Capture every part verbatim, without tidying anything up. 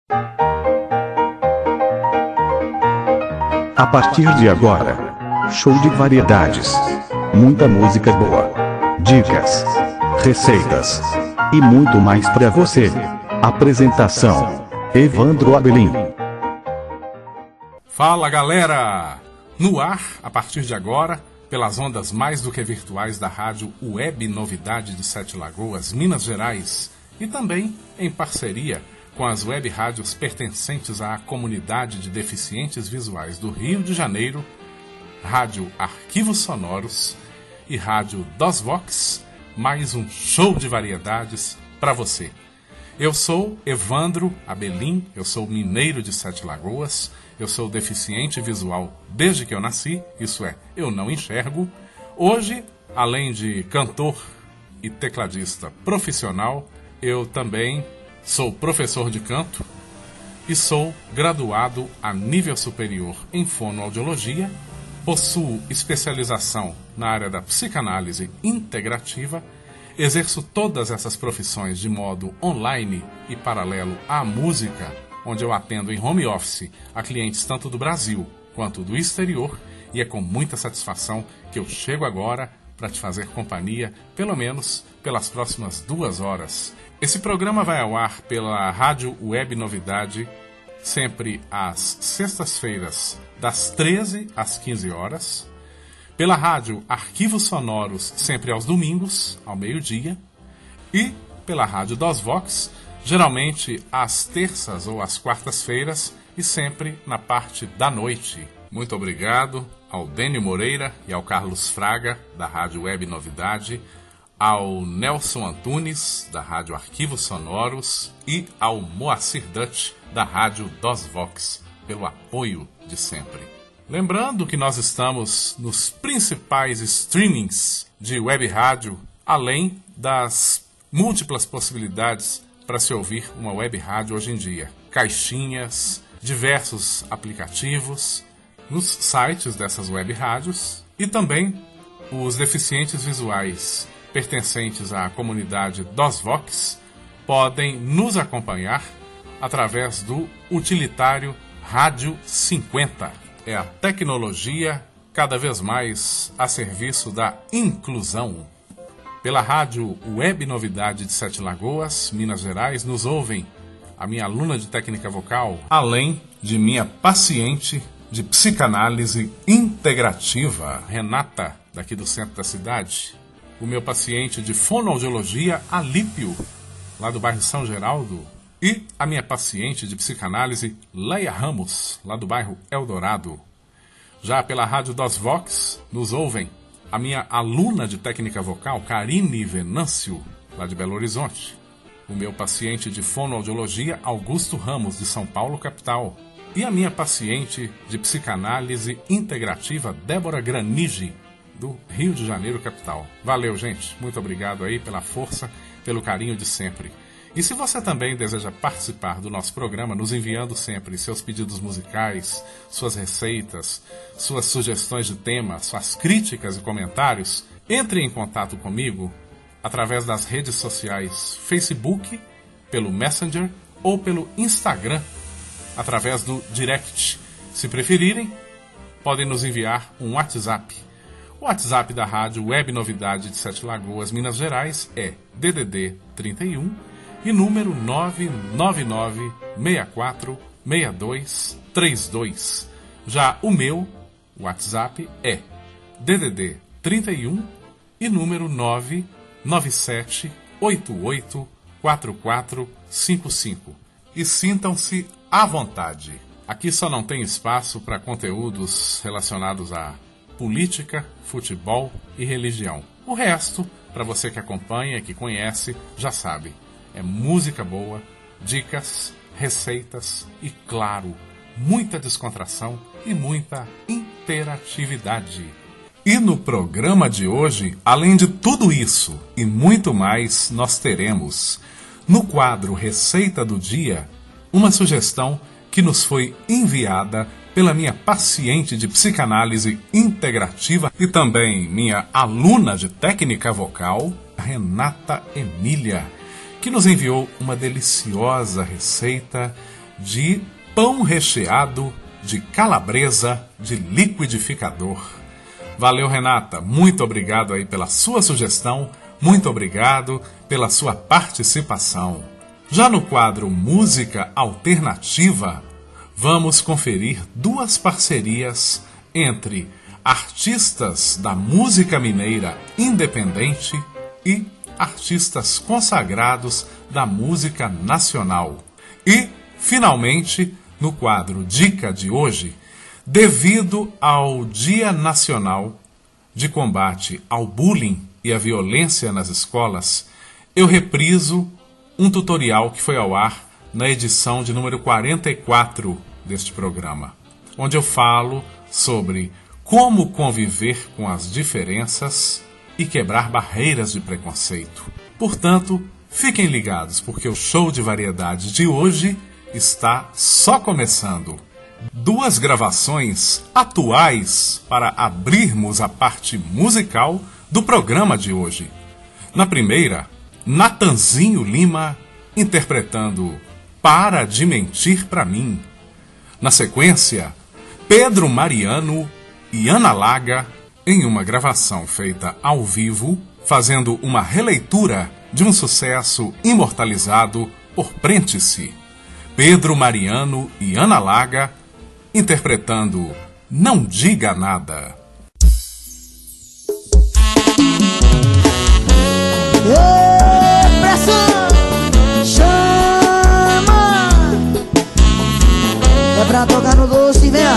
A partir de agora, show de variedades. Muita música boa, dicas, receitas e muito mais para você. Apresentação: Evandro Abelim. Fala, galera! No ar, a partir de agora, pelas ondas mais do que virtuais da rádio Web Novidade de Sete Lagoas, Minas Gerais, e também em parceria com as web rádios pertencentes à comunidade de deficientes visuais do Rio de Janeiro, Rádio Arquivos Sonoros e Rádio DOSVox, mais um show de variedades para você. Eu sou Evandro Abelim, eu sou mineiro de Sete Lagoas, eu sou deficiente visual desde que eu nasci, isso é, eu não enxergo. Hoje, além de cantor e tecladista profissional, eu também sou professor de canto e sou graduado a nível superior em fonoaudiologia, possuo especialização na área da psicanálise integrativa, exerço todas essas profissões de modo online e paralelo à música, onde eu atendo em home office a clientes tanto do Brasil quanto do exterior, e é com muita satisfação que eu chego agora para te fazer companhia, pelo menos pelas próximas duas horas. Esse programa vai ao ar pela Rádio Web Novidade, sempre às sextas-feiras, das treze às quinze horas, pela Rádio Arquivos Sonoros, sempre aos domingos, ao meio-dia, e pela Rádio DOSVox, geralmente às terças ou às quartas-feiras, e sempre na parte da noite. Muito obrigado ao Dênio Moreira e ao Carlos Fraga, da Rádio Web Novidade, ao Nelson Antunes, da Rádio Arquivos Sonoros, e ao Moacir Dutch, da Rádio DOSVox, pelo apoio de sempre. Lembrando que nós estamos nos principais streamings de web rádio, além das múltiplas possibilidades para se ouvir uma web rádio hoje em dia. Caixinhas, diversos aplicativos, nos sites dessas web rádios, e também os deficientes visuais pertencentes à comunidade DOSVox podem nos acompanhar através do utilitário Rádio cinquenta. É a tecnologia cada vez mais a serviço da inclusão. Pela Rádio Web Novidade de Sete Lagoas, Minas Gerais, nos ouvem a minha aluna de técnica vocal, além de minha paciente de psicanálise integrativa, Renata, daqui do centro da cidade, o meu paciente de fonoaudiologia, Alípio, lá do bairro São Geraldo, e a minha paciente de psicanálise, Leia Ramos, lá do bairro Eldorado. Já pela Rádio DOSVox, nos ouvem a minha aluna de técnica vocal, Karine Venâncio, lá de Belo Horizonte, o meu paciente de fonoaudiologia, Augusto Ramos, de São Paulo, capital, e a minha paciente de psicanálise integrativa, Débora Granigi, do Rio de Janeiro, capital. Valeu, gente. Muito obrigado aí pela força, pelo carinho de sempre. E se você também deseja participar do nosso programa, nos enviando sempre seus pedidos musicais, suas receitas, suas sugestões de tema, suas críticas e comentários, entre em contato comigo através das redes sociais Facebook, pelo Messenger ou pelo Instagram, através do Direct. Se preferirem, podem nos enviar um WhatsApp. O WhatsApp da Rádio Web Novidade de Sete Lagoas, Minas Gerais, é D D D trinta e um e número nove nove nove seis quatro seis dois três dois. Já o meu WhatsApp é D D D trinta e um e número nove nove sete oito oito quatro quatro cinco cinco. E sintam-se à vontade. Aqui só não tem espaço para conteúdos relacionados a política, futebol e religião. O resto, para você que acompanha, que conhece, já sabe. É música boa, dicas, receitas e, claro, muita descontração e muita interatividade. E no programa de hoje, além de tudo isso e muito mais, nós teremos, no quadro Receita do Dia, uma sugestão que nos foi enviada pela minha paciente de psicanálise integrativa e também minha aluna de técnica vocal, Renata Emília, que nos enviou uma deliciosa receita de pão recheado de calabresa de liquidificador. Valeu, Renata, muito obrigado aí pela sua sugestão, muito obrigado pela sua participação. Já no quadro Música Alternativa, vamos conferir duas parcerias entre artistas da música mineira independente e artistas consagrados da música nacional. E, finalmente, no quadro Dica de hoje, devido ao Dia Nacional de Combate ao Bullying e à Violência nas Escolas, eu repriso um tutorial que foi ao ar na edição de número quarenta e quatro deste programa, onde eu falo sobre como conviver com as diferenças e quebrar barreiras de preconceito. Portanto, fiquem ligados, porque o show de variedades de hoje está só começando. Duas gravações atuais para abrirmos a parte musical do programa de hoje. Na primeira, Natanzinho Lima interpretando Para de Mentir Pra Mim. Na sequência, Pedro Mariano e Ana Laga em uma gravação feita ao vivo, fazendo uma releitura de um sucesso imortalizado por Prentice. Pedro Mariano e Ana Laga interpretando Não Diga Nada. Ei, pressão, chama, é pra tocar no doce, vem.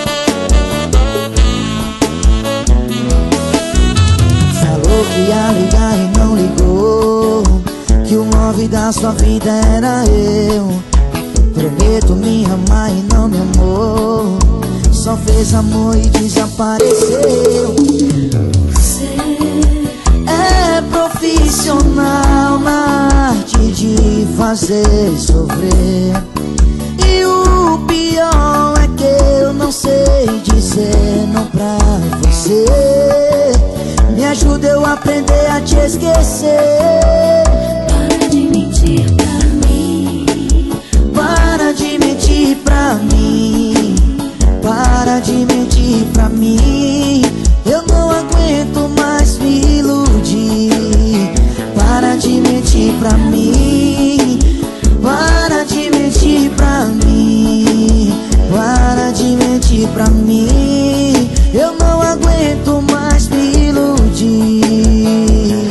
Falou que ia ligar e não ligou, que o nove da sua vida era eu. Prometo me amar e não me amou, só fez amor e desapareceu. Você é profissional na arte de fazer sofrer, e o pior é que eu não sei dizer não pra você. Me ajuda eu a aprender a te esquecer. Para de mentir pra mim, para de mentir pra mim, para de mentir pra mim. Eu não aguento mais me iludir. Para de mentir pra mim, para de mentir pra mim, para de mentir pra mim. Eu não aguento mais me iludir.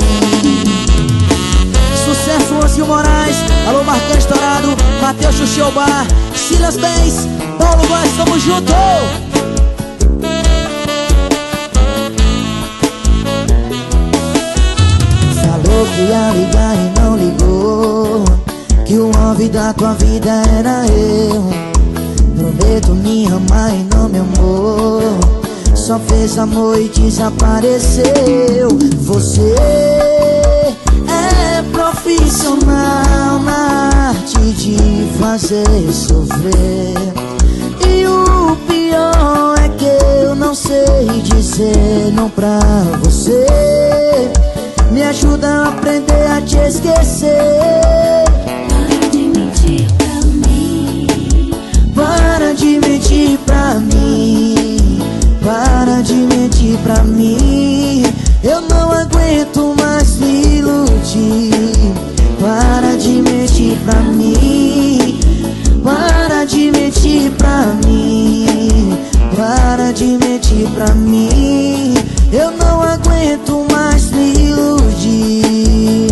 Sucesso, Ancio Moraes, alô Marcão Estourado, Matheus Xuxiobar, Silas Bens, Paulo Góes, tamo junto! Falou que ia ligar e não ligou, que o homem da tua vida era eu. Prometo me amar e não me amou, só fez amor e desapareceu. Você é profissional na arte de fazer sofrer, e o pior é que eu não sei dizer não pra você. Me ajuda a aprender a te esquecer. para de mentir pra mim, Para de mentir pra mim, para de mentir pra mim. Eu não aguento mais me iludir. Para de mentir pra mim, para de mentir pra mim, para de mentir pra mim. Eu não aguento mais me iludir.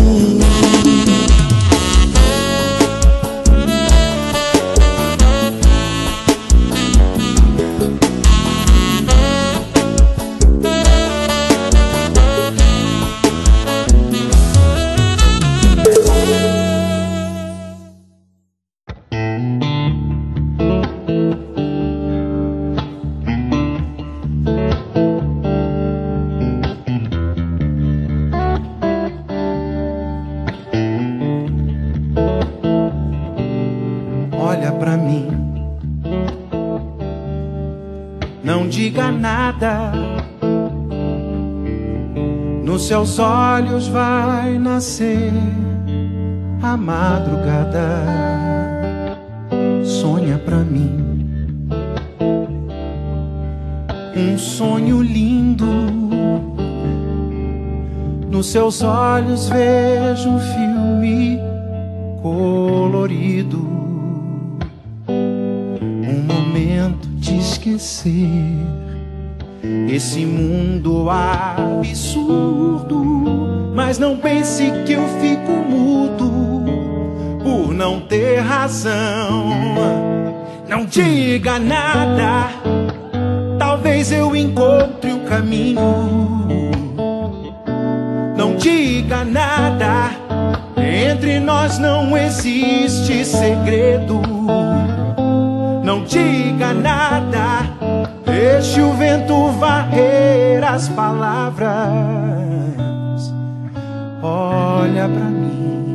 Olha pra mim, não diga nada. Nos seus olhos vai nascer a madrugada. sonha pra mim um sonho lindo. Nos seus olhos vejo um filme colorido, um momento de esquecer esse mundo absurdo. Mas não pense que eu fico mudo por não ter razão. Não diga nada, talvez eu encontre o caminho. Não diga nada, entre nós não existe segredo. Não diga nada, deixe o vento varrer as palavras. Olha pra mim.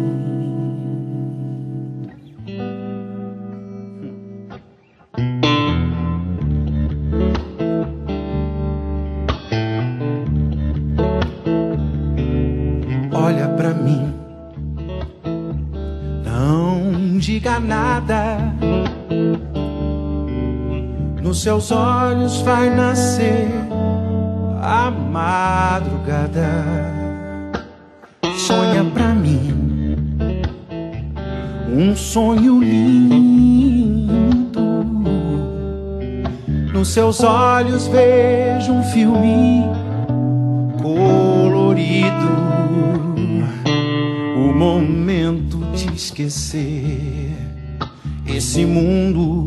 Olha pra mim. Não diga nada. Nos seus olhos vai nascer a madrugada. Sonha pra mim um sonho lindo. Nos seus olhos vejo um filme colorido, o momento de esquecer esse mundo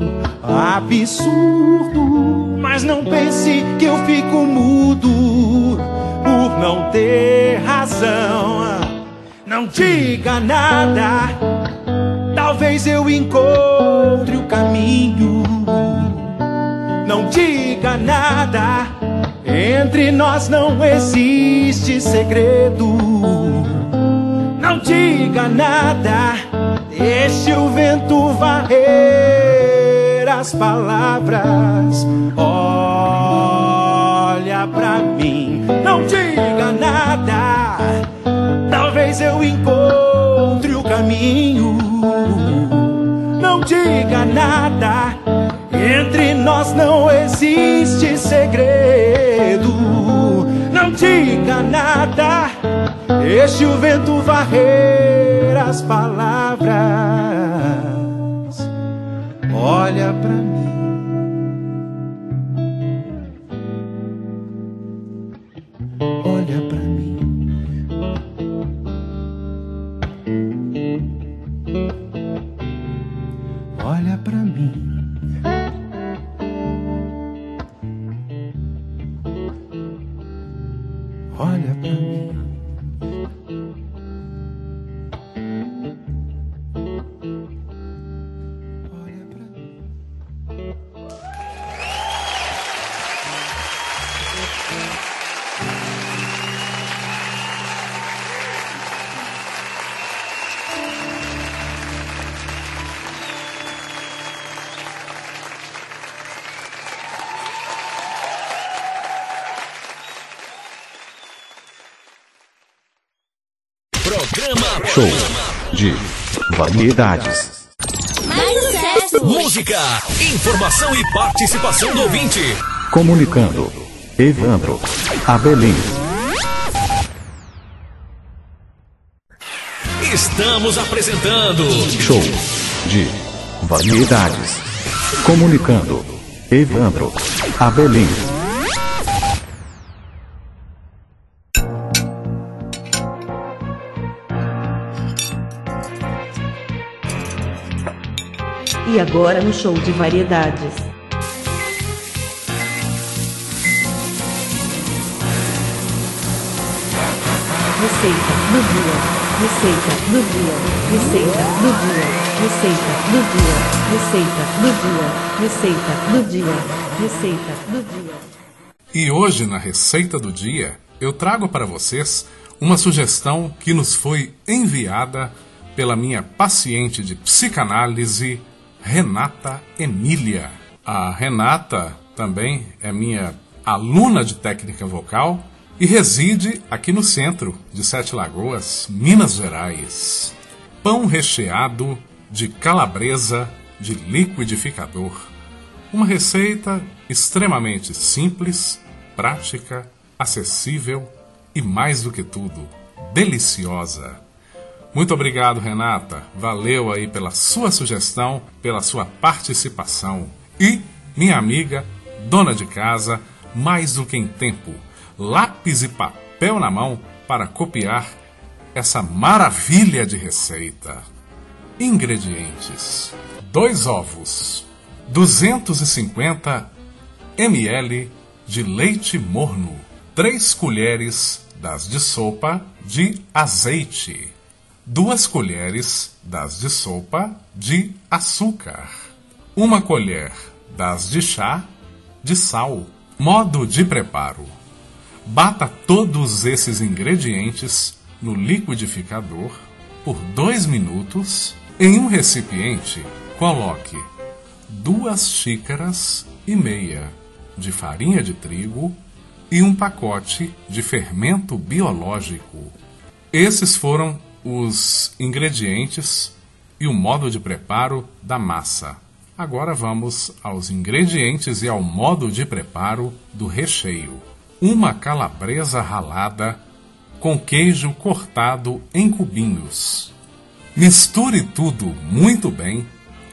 absurdo. Mas não pense que eu fico mudo por não ter razão. Não diga nada, talvez eu encontre o caminho. Não diga nada, entre nós não existe segredo. Não diga nada, deixe o vento varrer as palavras. Olha pra mim. Não diga nada, talvez eu encontre o caminho. Não diga nada, entre nós não existe segredo. Não diga nada, deixe o vento varrer as palavras. Olha pra mim. Olha pra mim. Olha pra mim. Olha pra mim. Olha pra mim. Programa Show de Variedades. Mais sucesso! Música, informação e participação do ouvinte. Comunicando. Evandro Abelim. Estamos apresentando Show de Variedades. Comunicando. Evandro Abelim. E agora no Show de Variedades. Receita do dia. Receita do dia. Receita do dia. Receita do dia. Receita do dia. Receita do dia. Receita do dia. E hoje, na Receita do Dia, eu trago para vocês uma sugestão que nos foi enviada pela minha paciente de psicanálise, Renata Emília. A Renata também é minha aluna de técnica vocal e reside aqui no centro de Sete Lagoas, Minas Gerais. Pão recheado de calabresa de liquidificador. Uma receita extremamente simples, prática, acessível e, mais do que tudo, deliciosa. Muito obrigado, Renata. Valeu aí pela sua sugestão, pela sua participação. E, minha amiga, dona de casa, mais do que em tempo, lápis e papel na mão para copiar essa maravilha de receita. Ingredientes: dois ovos, duzentos e cinquenta mililitros de leite morno, três colheres das de sopa de azeite, duas colheres das de sopa de açúcar, uma colher das de chá de sal. Modo de preparo: bata todos esses ingredientes no liquidificador por dois minutos. Em um recipiente, coloque duas xícaras e meia de farinha de trigo e um pacote de fermento biológico. Esses foram os ingredientes e o modo de preparo da massa. Agora vamos aos ingredientes e ao modo de preparo do recheio. Uma calabresa ralada com queijo cortado em cubinhos. Misture tudo muito bem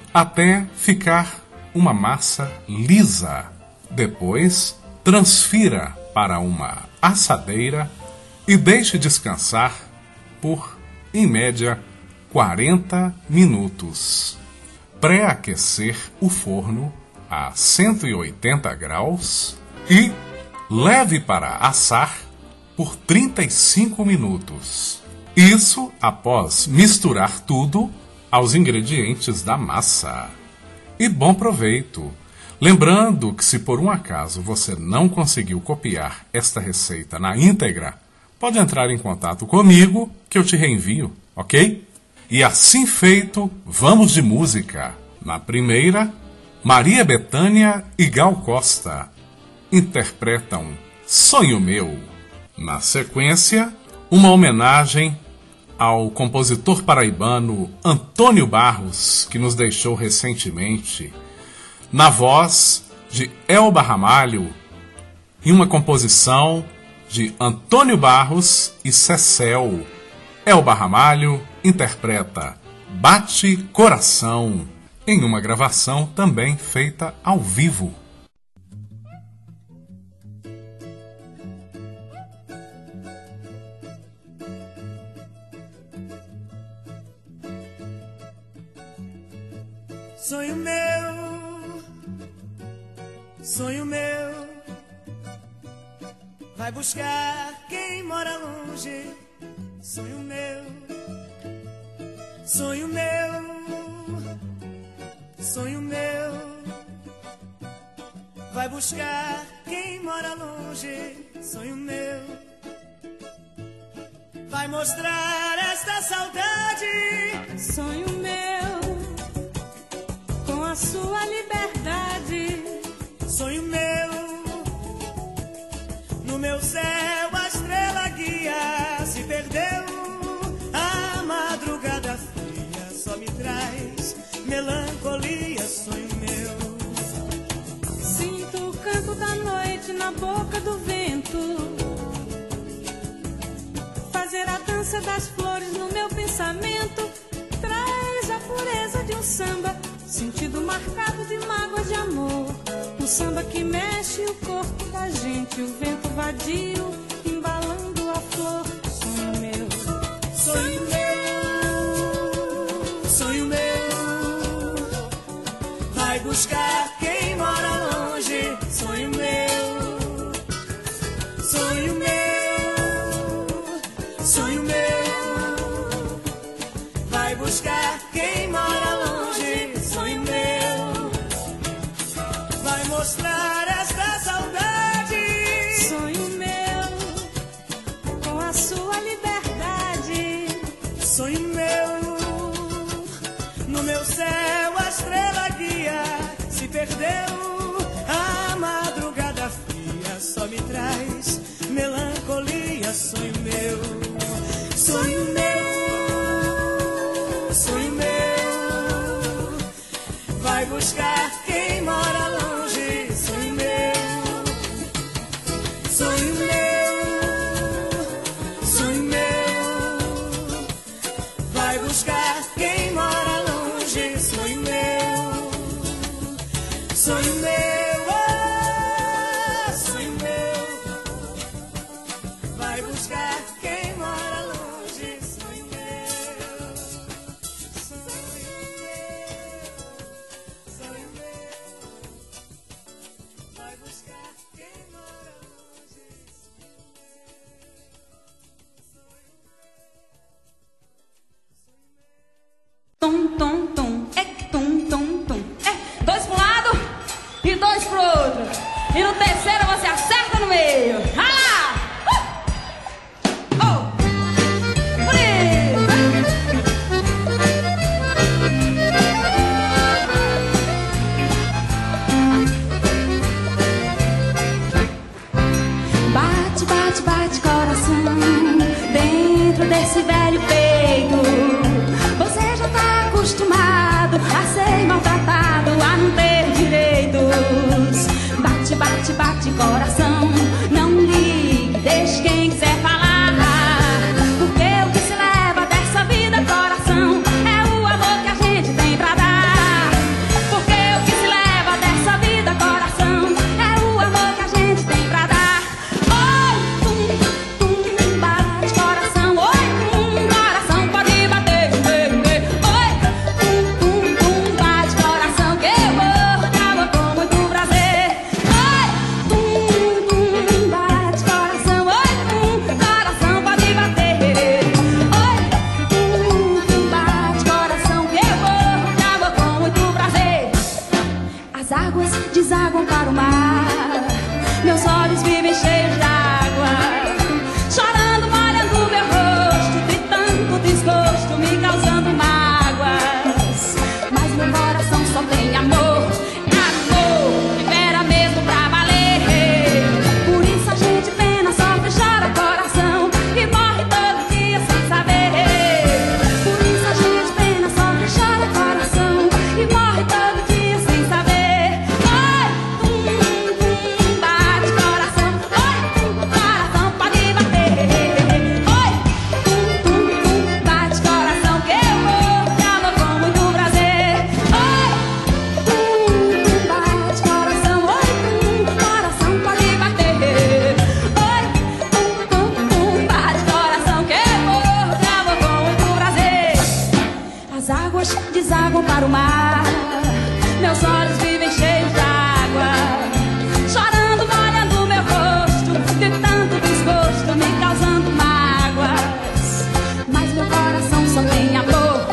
até ficar uma massa lisa. Depois, transfira para uma assadeira e deixe descansar por, em média, quarenta minutos. Pré-aquecer o forno a cento e oitenta graus e leve para assar por trinta e cinco minutos. Isso após misturar tudo aos ingredientes da massa. E bom proveito! Lembrando que, se por um acaso você não conseguiu copiar esta receita na íntegra, pode entrar em contato comigo que eu te reenvio, ok? E assim feito, vamos de música. Na primeira, Maria Bethânia e Gal Costa interpretam Sonho Meu. Na sequência, uma homenagem ao compositor paraibano Antônio Barros, que nos deixou recentemente, na voz de Elba Ramalho, em uma composição de Antônio Barros e Cecel. Elba Ramalho interpreta Bate Coração, em uma gravação também feita ao vivo. Sonho meu, sonho meu, vai buscar quem mora longe. Sonho meu, sonho meu, sonho meu, vai buscar quem mora longe. Sonho meu, vai mostrar esta saudade. Sonho meu, com a sua liberdade. Sonho meu, no meu céu a estrela guia se perdeu. A madrugada fria só me traz melancolia. Sonho meu, sinto o canto da noite na boca do vento, fazer a dança das flores no meu pensamento. Traz a pureza de um samba, sentido marcado de mágoas de amor. Um samba que mexe o corpo da gente, o vento vadio embalando a flor. Sonho meu, sonho meu, sonho meu, vai buscar quem mora longe. Sonho meu, sonho meu, sonho meu, vai buscar quem mora longe. Sonho meu, vai mostrar esta saudade. sonho meu, com a sua liberdade. Sonho meu, no meu céu a estrela guia se perdeu. sonho meu, oh, sonho meu. Vai buscar quem mora longe, sonho meu, sonho meu, sonho meu. Vai buscar quem mora longe, sonho meu. Tum, tum, tum, é tum, tum, tum. É dois pro lado e dois pro outro. E no terceiro você acerta no meio. Ah! Uh! Oh! Bonito! Bate, bate, bate coração dentro desse velho peito. Você já tá acostumado a ser maltratado, a não ter direitos. Bate, bate, bate coração, não ligue, deixe quem quiser falar. Porque o que se leva dessa vida, coração, é o amor que a gente tem pra dar. Porque o que se leva dessa vida, coração, é o amor que a gente tem pra dar. Oi, tum, tum, bate coração, oi, tum, coração pode bater, oi, tum, tum, tum, bate coração que eu vou, acaba com muito prazer. Oi, tum, tum, bate coração, oi, tum, coração pode bater. Oi, tum, tum, bate coração que eu vou, acaba com muito prazer. As águas desaguam para o mar, meus olhos vivem cheios d'água, chorando, molhando meu rosto, de tanto desgosto, me causando mágoas. Mas meu coração só tem amor, amor, libera mesmo pra valer. Por isso a gente pena, sofre, chora coração e morre todo dia sem saber. Por isso a gente pena, sofre, chora coração e morre todo dia sem saber. Oi, tum, tum, bate coração, oi, tum, coração pode bater. Oi, tum, tum, tum, bate coração que eu vou, te amo com muito prazer. Oi, tum, tum, bate coração, oi, tum, coração pode bater. Oi, tum, tum, tum, bate coração que eu vou, te amo com muito prazer. As águas desaguam para o mar, meus olhos vivem cheios d'água, chorando, molhando meu rosto, de tanto desgosto, me causando mágoas. Mas meu coração só tem amor,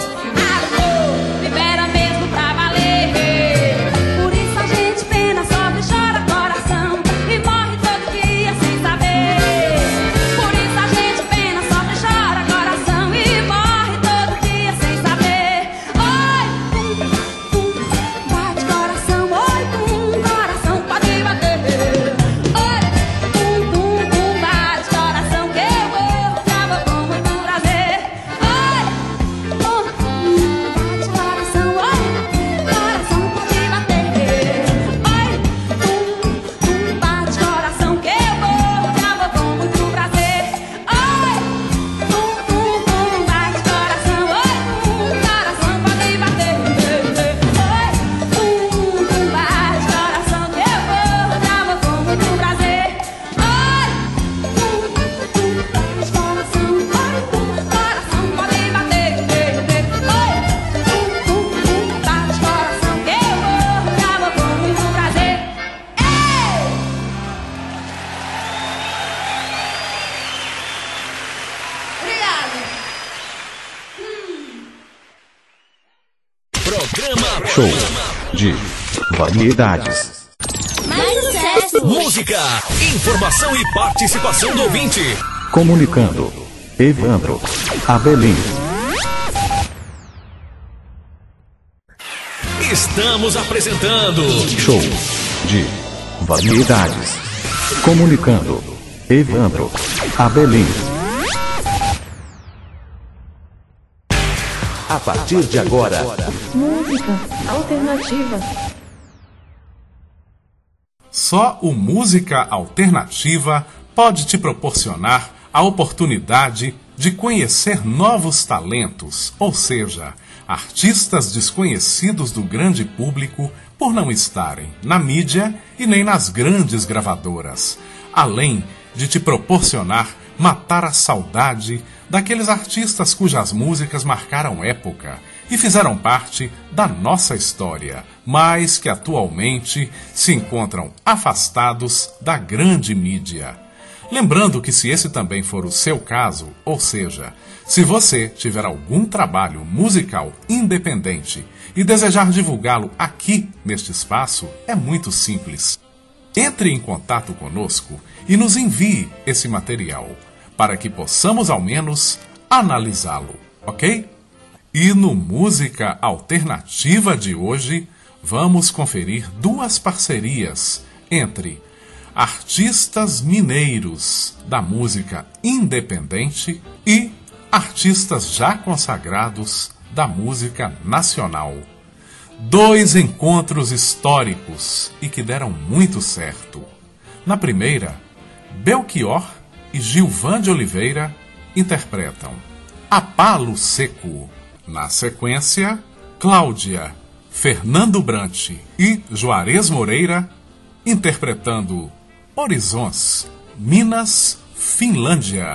amor, libera mesmo pra valer. Por isso a gente pena, sofre, chora coração e morre todo dia sem saber. Por isso a gente pena, sofre, chora coração e morre todo dia sem saber. Oi, tum, tum, bate coração, oi, tum, coração pode bater. Oi, tum, tum, tum, bate coração que eu vou, te amo com muito prazer. Oi, tum, tum, bate coração, oi, coração pode bater. Oi, tum, tum, bate coração que eu vou, te amo com muito prazer. Oi, tum, tum, tum, bate coração, oi, tum, coração pode bater. Oi, tum, tum, bate coração que eu vou, te amo com muito prazer. Oi, tum, tum, bate coração, oi, tum, coração pode bater. Oi, tum, tum, tum, bate coração que eu vou, te amo com muito prazer. Ei! Obrigada. Programa Show de variedades. Mais sucesso! Música, informação e participação do ouvinte. Comunicando. Evandro Abelim. Estamos apresentando Show de variedades. Comunicando. Evandro Abelim. A partir de agora, Música alternativa. Só o Música Alternativa pode te proporcionar a oportunidade de conhecer novos talentos, ou seja, artistas desconhecidos do grande público por não estarem na mídia e nem nas grandes gravadoras, além de te proporcionar matar a saudade daqueles artistas cujas músicas marcaram época e fizeram parte da nossa história, mas que atualmente se encontram afastados da grande mídia. Lembrando que se esse também for o seu caso, ou seja, se você tiver algum trabalho musical independente e desejar divulgá-lo aqui neste espaço, é muito simples. Entre em contato conosco e nos envie esse material, para que possamos ao menos analisá-lo, ok? E no Música Alternativa de hoje, vamos conferir duas parcerias entre artistas mineiros da música independente e artistas já consagrados da música nacional. Dois encontros históricos e que deram muito certo. Na primeira, Belchior e Gilvan de Oliveira interpretam A Palo Seco. Na sequência, Cláudia, Fernando Brant e Juarez Moreira interpretando Horizons, Minas, Finlândia.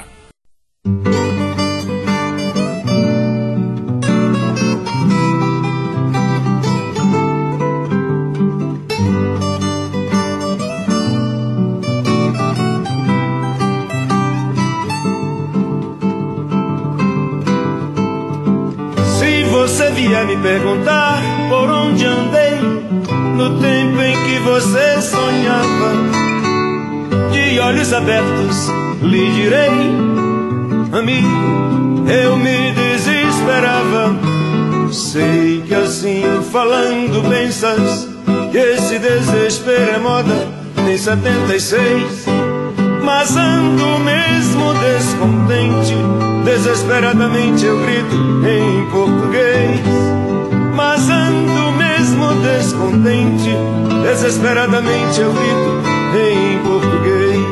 Você vier me perguntar por onde andei no tempo em que você sonhava, de olhos abertos lhe direi, amigo, eu me desesperava. Sei que assim falando pensas que esse desespero é moda em setenta e seis, mas ando mesmo descontente, desesperadamente eu grito em português. Mas ando mesmo descontente, desesperadamente eu grito em português.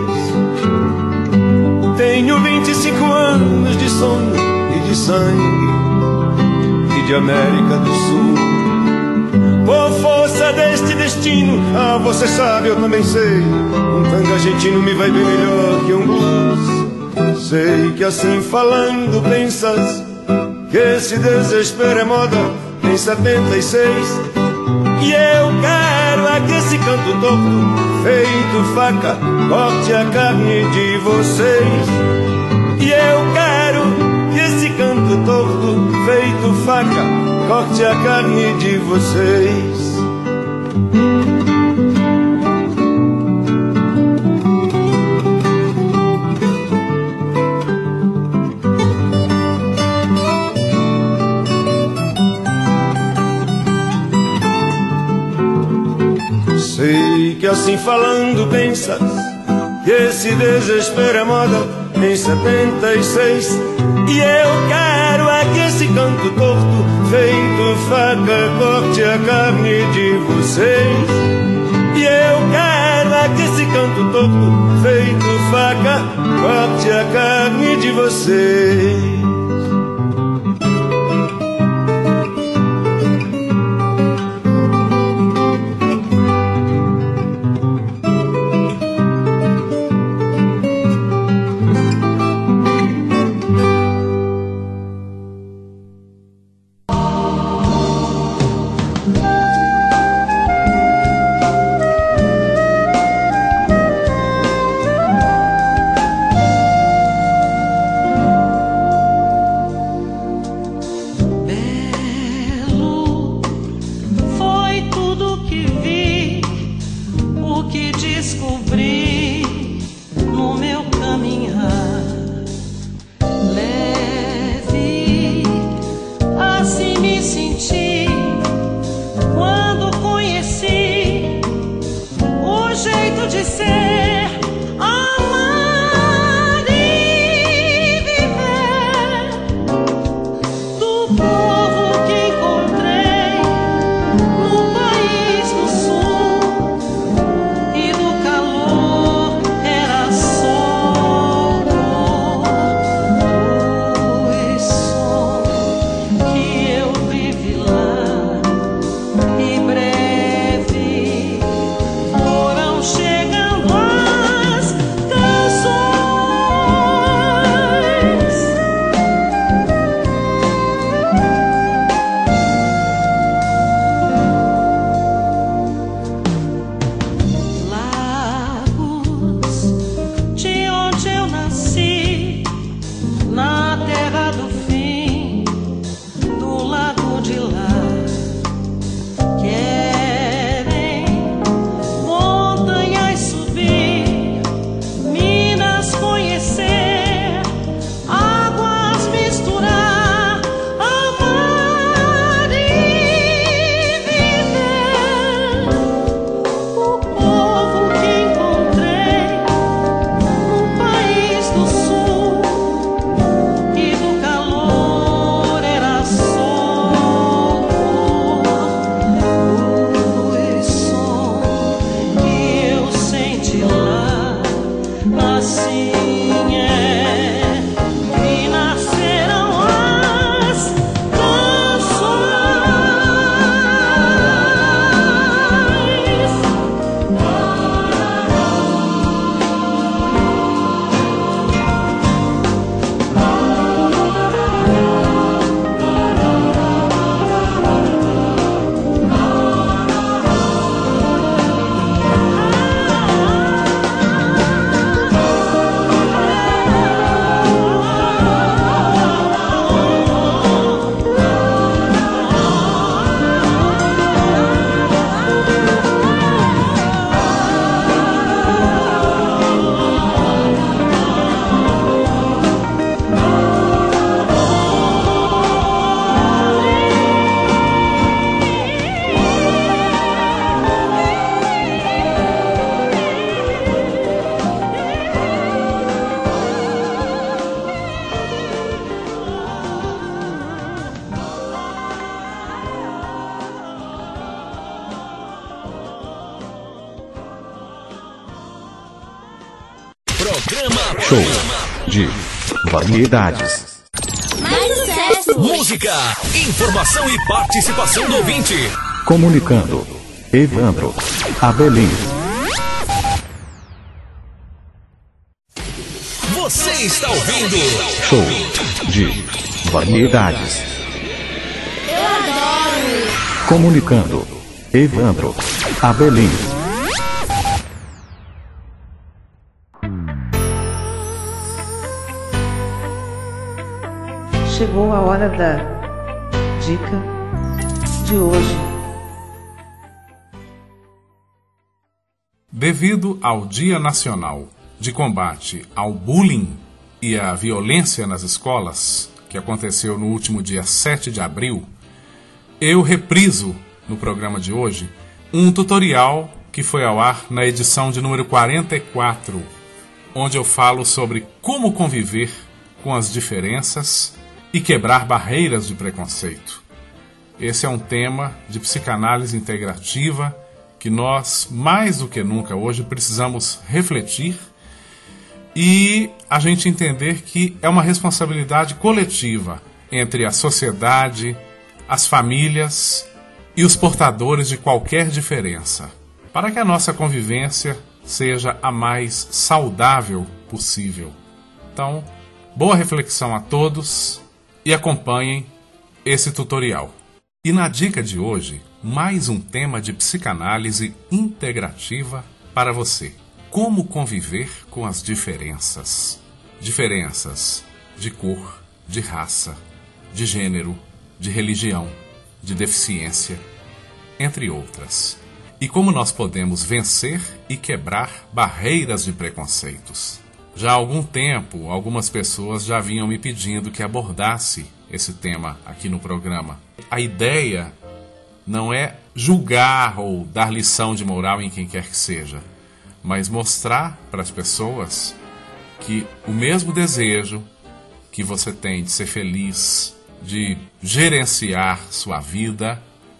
Tenho vinte e cinco anos de sono e de sangue e de América do Sul. Por força deste destino, ah, você sabe, eu também sei, um tango argentino me vai bem melhor que um blues. Sei que assim falando pensas que esse desespero é moda em setenta e seis, e eu quero é que esse canto torto feito faca corte a carne de vocês. E eu quero que esse canto torto feito faca corte a carne de vocês. Sei que assim falando pensas que esse desespero é moda em setenta e seis, e eu quero é que esse canto torto feito faca corte a carne de vocês. E eu quero é que esse canto torto feito faca corte a carne de vocês. Viver Programa Show de variedades. Mais sucesso! Música, informação e participação do ouvinte. Comunicando. Evandro Abelim. Você está ouvindo Show de variedades. Eu adoro! Comunicando. Evandro Abelim. Chegou a hora da dica de hoje. Devido ao Dia Nacional de Combate ao Bullying e à Violência nas Escolas, que aconteceu no último dia sete de abril, eu repriso no programa de hoje um tutorial que foi ao ar na edição de número quarenta e quatro, onde eu falo sobre como conviver com as diferenças e quebrar barreiras de preconceito. Esse é um tema de psicanálise integrativa que nós, mais do que nunca hoje, precisamos refletir e a gente entender que é uma responsabilidade coletiva entre a sociedade, as famílias e os portadores de qualquer diferença, para que a nossa convivência seja a mais saudável possível. Então, boa reflexão a todos e acompanhem esse tutorial. E na dica de hoje, mais um tema de psicanálise integrativa para você. Como conviver com as diferenças. Diferenças de cor, de raça, de gênero, de religião, de deficiência, entre outras. E como nós podemos vencer e quebrar barreiras de preconceitos. Já há algum tempo, algumas pessoas já vinham me pedindo que abordasse esse tema aqui no programa. A ideia não é julgar ou dar lição de moral em quem quer que seja, mas mostrar para as pessoas que o mesmo desejo que você tem de ser feliz, de gerenciar sua vida,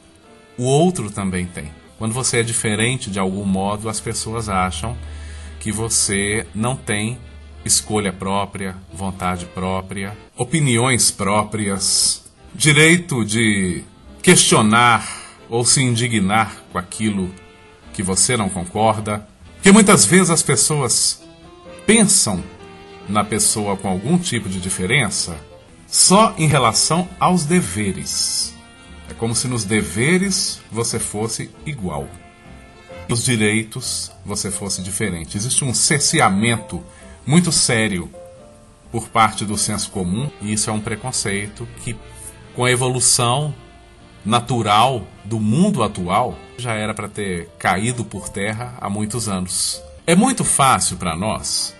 o outro também tem. Quando você é diferente de algum modo, as pessoas acham que você não tem escolha própria, vontade própria, opiniões próprias, direito de questionar ou se indignar com aquilo que você não concorda. Porque muitas vezes as pessoas pensam na pessoa com algum tipo de diferença só em relação aos deveres. É como se nos deveres você fosse igual. Nos direitos você fosse diferente. Existe um cerceamento muito sério por parte do senso comum, e isso é um preconceito que, com a evolução natural do mundo atual, já era para ter caído por terra há muitos anos. É muito fácil para nós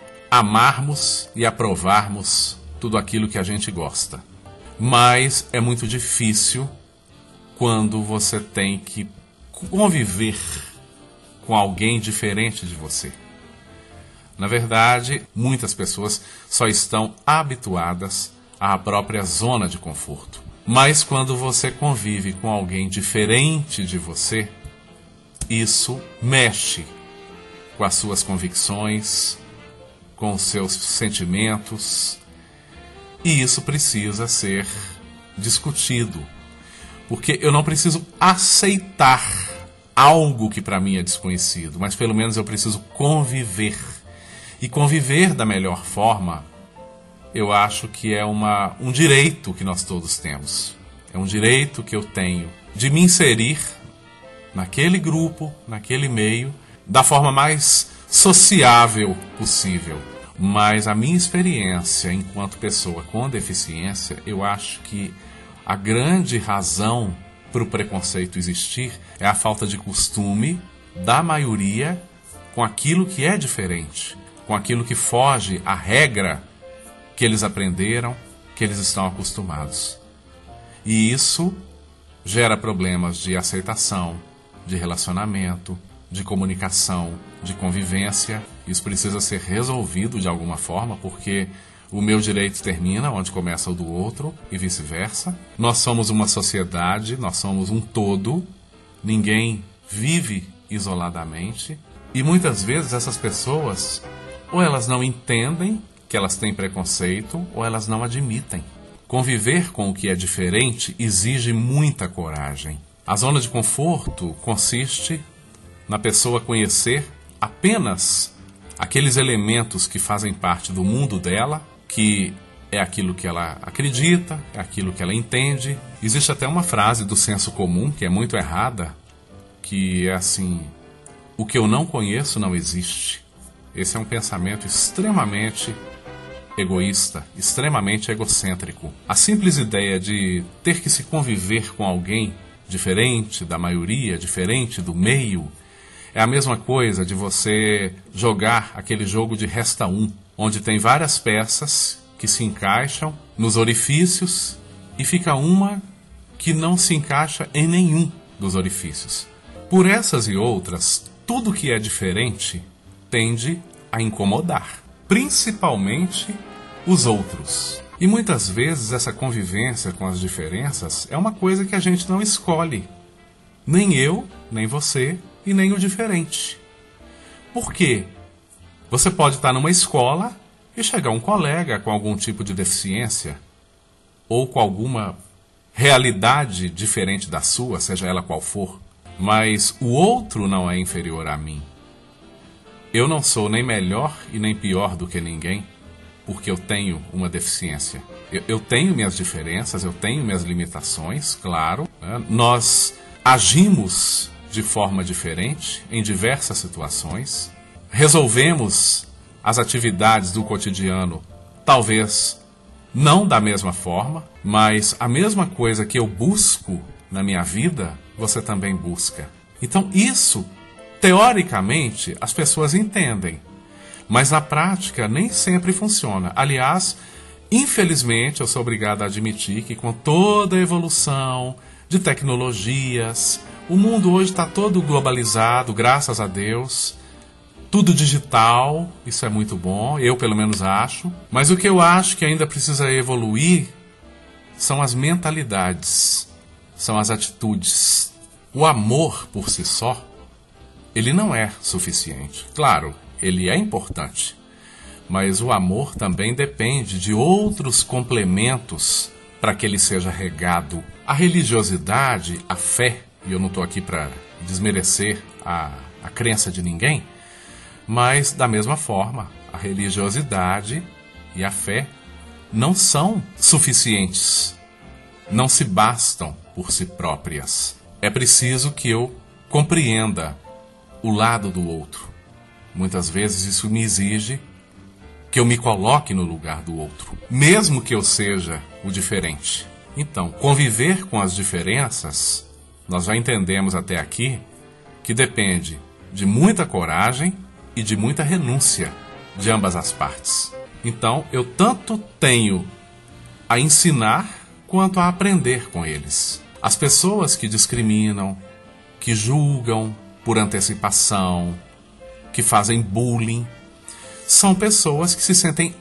amarmos e aprovarmos tudo aquilo que a gente gosta, mas é muito difícil quando você tem que conviver com alguém diferente de você. Na verdade, muitas pessoas só estão habituadas à própria zona de conforto. Mas quando você convive com alguém diferente de você, isso mexe com as suas convicções, com os seus sentimentos, e isso precisa ser discutido. Porque eu não preciso aceitar algo que para mim é desconhecido, mas pelo menos eu preciso conviver. E conviver da melhor forma, eu acho que é uma, um direito que nós todos temos. É um direito que eu tenho de me inserir naquele grupo, naquele meio, da forma mais sociável possível. Mas a minha experiência enquanto pessoa com deficiência, eu acho que a grande razão para o preconceito existir é a falta de costume da maioria com aquilo que é diferente, com aquilo que foge à regra que eles aprenderam, que eles estão acostumados. E isso gera problemas de aceitação, de relacionamento, de comunicação, de convivência. Isso precisa ser resolvido de alguma forma, porque o meu direito termina onde começa o do outro e vice-versa. Nós somos uma sociedade, nós somos um todo, ninguém vive isoladamente. E muitas vezes essas pessoas ou elas não entendem que elas têm preconceito, ou elas não admitem. Conviver com o que é diferente exige muita coragem. A zona de conforto consiste na pessoa conhecer apenas aqueles elementos que fazem parte do mundo dela, que é aquilo que ela acredita, é aquilo que ela entende. Existe até uma frase do senso comum, que é muito errada, que é assim: o que eu não conheço não existe. Esse é um pensamento extremamente egoísta, extremamente egocêntrico. A simples ideia de ter que se conviver com alguém diferente da maioria, diferente do meio, é a mesma coisa de você jogar aquele jogo de resta um, onde tem várias peças que se encaixam nos orifícios e fica uma que não se encaixa em nenhum dos orifícios. Por essas e outras, tudo que é diferente tende a incomodar, principalmente os outros. E muitas vezes essa convivência com as diferenças é uma coisa que a gente não escolhe. Nem eu, nem você e nem o diferente. Por quê? Você pode estar numa escola e chegar um colega com algum tipo de deficiência ou com alguma realidade diferente da sua, seja ela qual for, mas o outro não é inferior a mim. Eu não sou nem melhor e nem pior do que ninguém porque eu tenho uma deficiência. Eu, eu tenho minhas diferenças, eu tenho minhas limitações, claro, né? Nós agimos de forma diferente em diversas situações, resolvemos as atividades do cotidiano, talvez não da mesma forma, mas a mesma coisa que eu busco na minha vida, você também busca. Então isso, teoricamente, as pessoas entendem, mas na prática nem sempre funciona. Aliás, infelizmente, eu sou obrigado a admitir que com toda a evolução de tecnologias, o mundo hoje está todo globalizado, graças a Deus, tudo digital, isso é muito bom, eu pelo menos acho. Mas o que eu acho que ainda precisa evoluir são as mentalidades, são as atitudes. O amor por si só, ele não é suficiente. Claro, ele é importante, mas o amor também depende de outros complementos para que ele seja regado. A religiosidade, a fé, e eu não estou aqui para desmerecer a, a crença de ninguém, mas da mesma forma, a religiosidade e a fé não são suficientes, não se bastam por si próprias. É preciso que eu compreenda o lado do outro. Muitas vezes isso me exige que eu me coloque no lugar do outro, mesmo que eu seja o diferente. Então, conviver com as diferenças, nós já entendemos até aqui que depende de muita coragem e de muita renúncia de ambas as partes. Então, eu tanto tenho a ensinar quanto a aprender com eles. As pessoas que discriminam, que julgam por antecipação, que fazem bullying, são pessoas que se sentem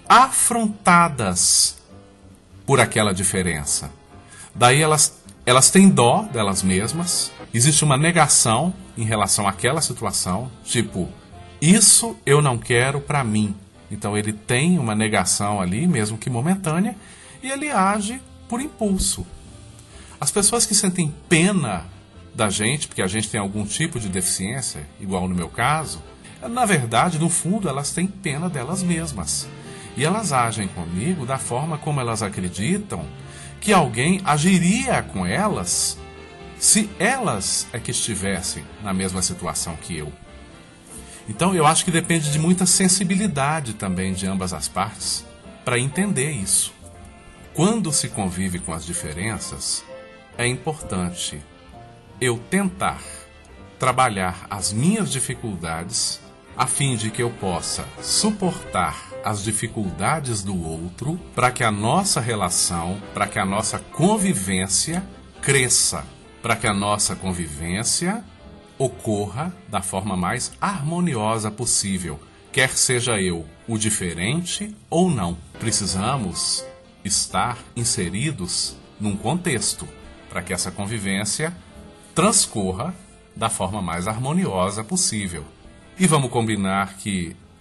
afrontadas por aquela diferença. Daí elas, elas têm dó delas mesmas, existe uma negação em relação àquela situação, tipo, isso eu não quero para mim. Então ele tem uma negação ali, mesmo que momentânea, e ele age por impulso. As pessoas que sentem pena da gente, porque a gente tem algum tipo de deficiência, igual no meu caso, na verdade, no fundo, elas têm pena delas mesmas. E elas agem comigo da forma como elas acreditam que alguém agiria com elas se elas é que estivessem na mesma situação que eu. Então, eu acho que depende de muita sensibilidade também de ambas as partes para entender isso. Quando se convive com as diferenças, é importante eu tentar trabalhar as minhas dificuldades a fim de que eu possa suportar as dificuldades do outro para que a nossa relação, para que a nossa convivência cresça, para que a nossa convivência ocorra da forma mais harmoniosa possível, quer seja eu o diferente ou não. Precisamos estar inseridos num contexto para que essa convivência transcorra da forma mais harmoniosa possível. E vamos combinar que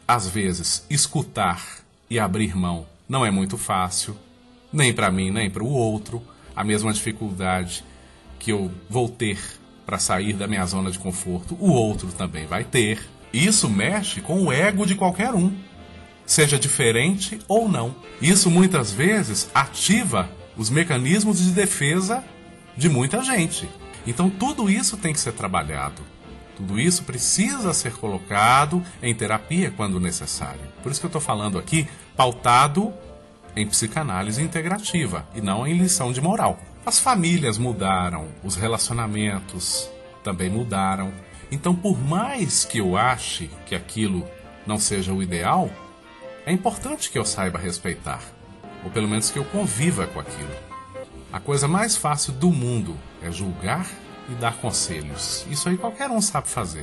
às vezes, escutar e abrir mão não é muito fácil, nem para mim, nem para o outro. A mesma dificuldade que eu vou ter para sair da minha zona de conforto, o outro também vai ter. Isso mexe com o ego de qualquer um, seja diferente ou não. Isso muitas vezes ativa os mecanismos de defesa de muita gente. Então tudo isso tem que ser trabalhado. Tudo isso precisa ser colocado em terapia quando necessário. Por isso que eu estou falando aqui, pautado em psicanálise integrativa e não em lição de moral. As famílias mudaram, os relacionamentos também mudaram. Então, por mais que eu ache que aquilo não seja o ideal, é importante que eu saiba respeitar, ou pelo menos que eu conviva com aquilo. A coisa mais fácil do mundo é julgar e dar conselhos. Isso aí qualquer um sabe fazer.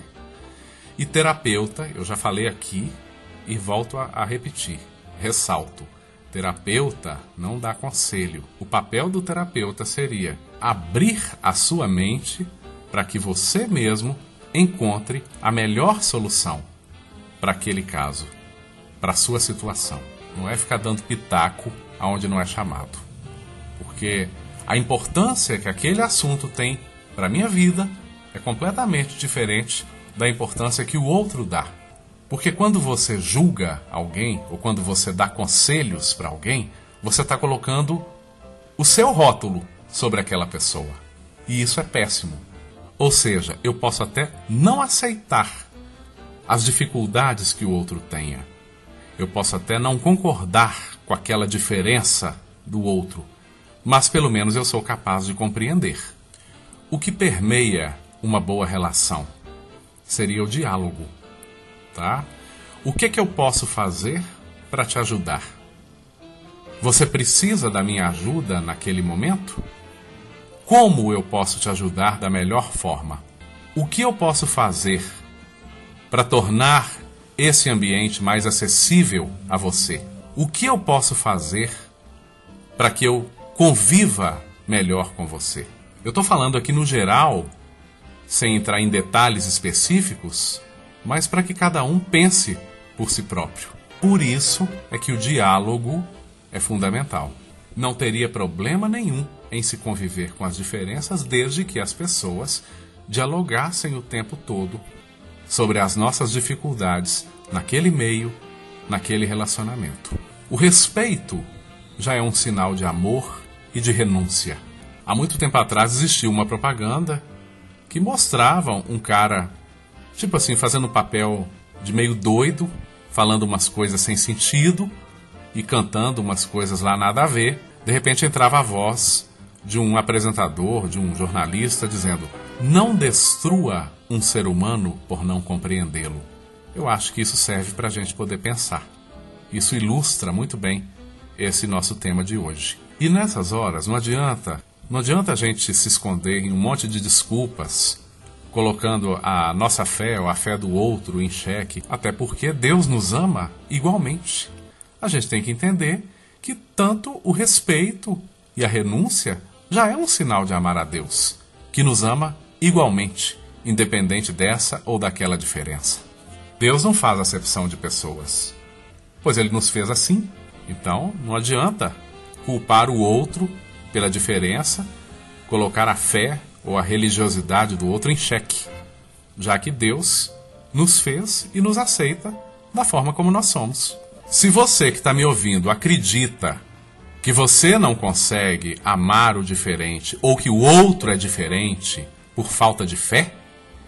E terapeuta, eu já falei aqui e volto a, a repetir, ressalto. Terapeuta não dá conselho. O papel do terapeuta seria abrir a sua mente para que você mesmo encontre a melhor solução para aquele caso, para a sua situação. Não é ficar dando pitaco aonde não é chamado. Porque a importância que aquele assunto tem para a minha vida é completamente diferente da importância que o outro dá. Porque quando você julga alguém, ou quando você dá conselhos para alguém, você está colocando o seu rótulo sobre aquela pessoa. E isso é péssimo. Ou seja, eu posso até não aceitar as dificuldades que o outro tenha. Eu posso até não concordar com aquela diferença do outro, mas pelo menos eu sou capaz de compreender. O que permeia uma boa relação seria o diálogo. Tá? O que que eu posso fazer para te ajudar? Você precisa da minha ajuda naquele momento? Como eu posso te ajudar da melhor forma? O que eu posso fazer para tornar esse ambiente mais acessível a você? O que eu posso fazer para que eu conviva melhor com você? Eu estou falando aqui no geral, sem entrar em detalhes específicos, mas para que cada um pense por si próprio. Por isso é que o diálogo é fundamental. Não teria problema nenhum em se conviver com as diferenças desde que as pessoas dialogassem o tempo todo sobre as nossas dificuldades naquele meio, naquele relacionamento. O respeito já é um sinal de amor e de renúncia. Há muito tempo atrás existiu uma propaganda que mostrava um cara, tipo assim, fazendo um papel de meio doido, falando umas coisas sem sentido e cantando umas coisas lá nada a ver. De repente entrava a voz de um apresentador, de um jornalista, dizendo: não destrua um ser humano por não compreendê-lo. Eu acho que isso serve para a gente poder pensar. Isso ilustra muito bem esse nosso tema de hoje. E nessas horas não adianta, não adianta a gente se esconder em um monte de desculpas, colocando a nossa fé ou a fé do outro em xeque, até porque Deus nos ama igualmente. A gente tem que entender que tanto o respeito e a renúncia já é um sinal de amar a Deus, que nos ama igualmente, independente dessa ou daquela diferença. Deus não faz acepção de pessoas, pois Ele nos fez assim. Então não adianta culpar o outro pela diferença, colocar a fé ou a religiosidade do outro em xeque, já que Deus nos fez e nos aceita da forma como nós somos. Se você que está me ouvindo acredita que você não consegue amar o diferente ou que o outro é diferente por falta de fé,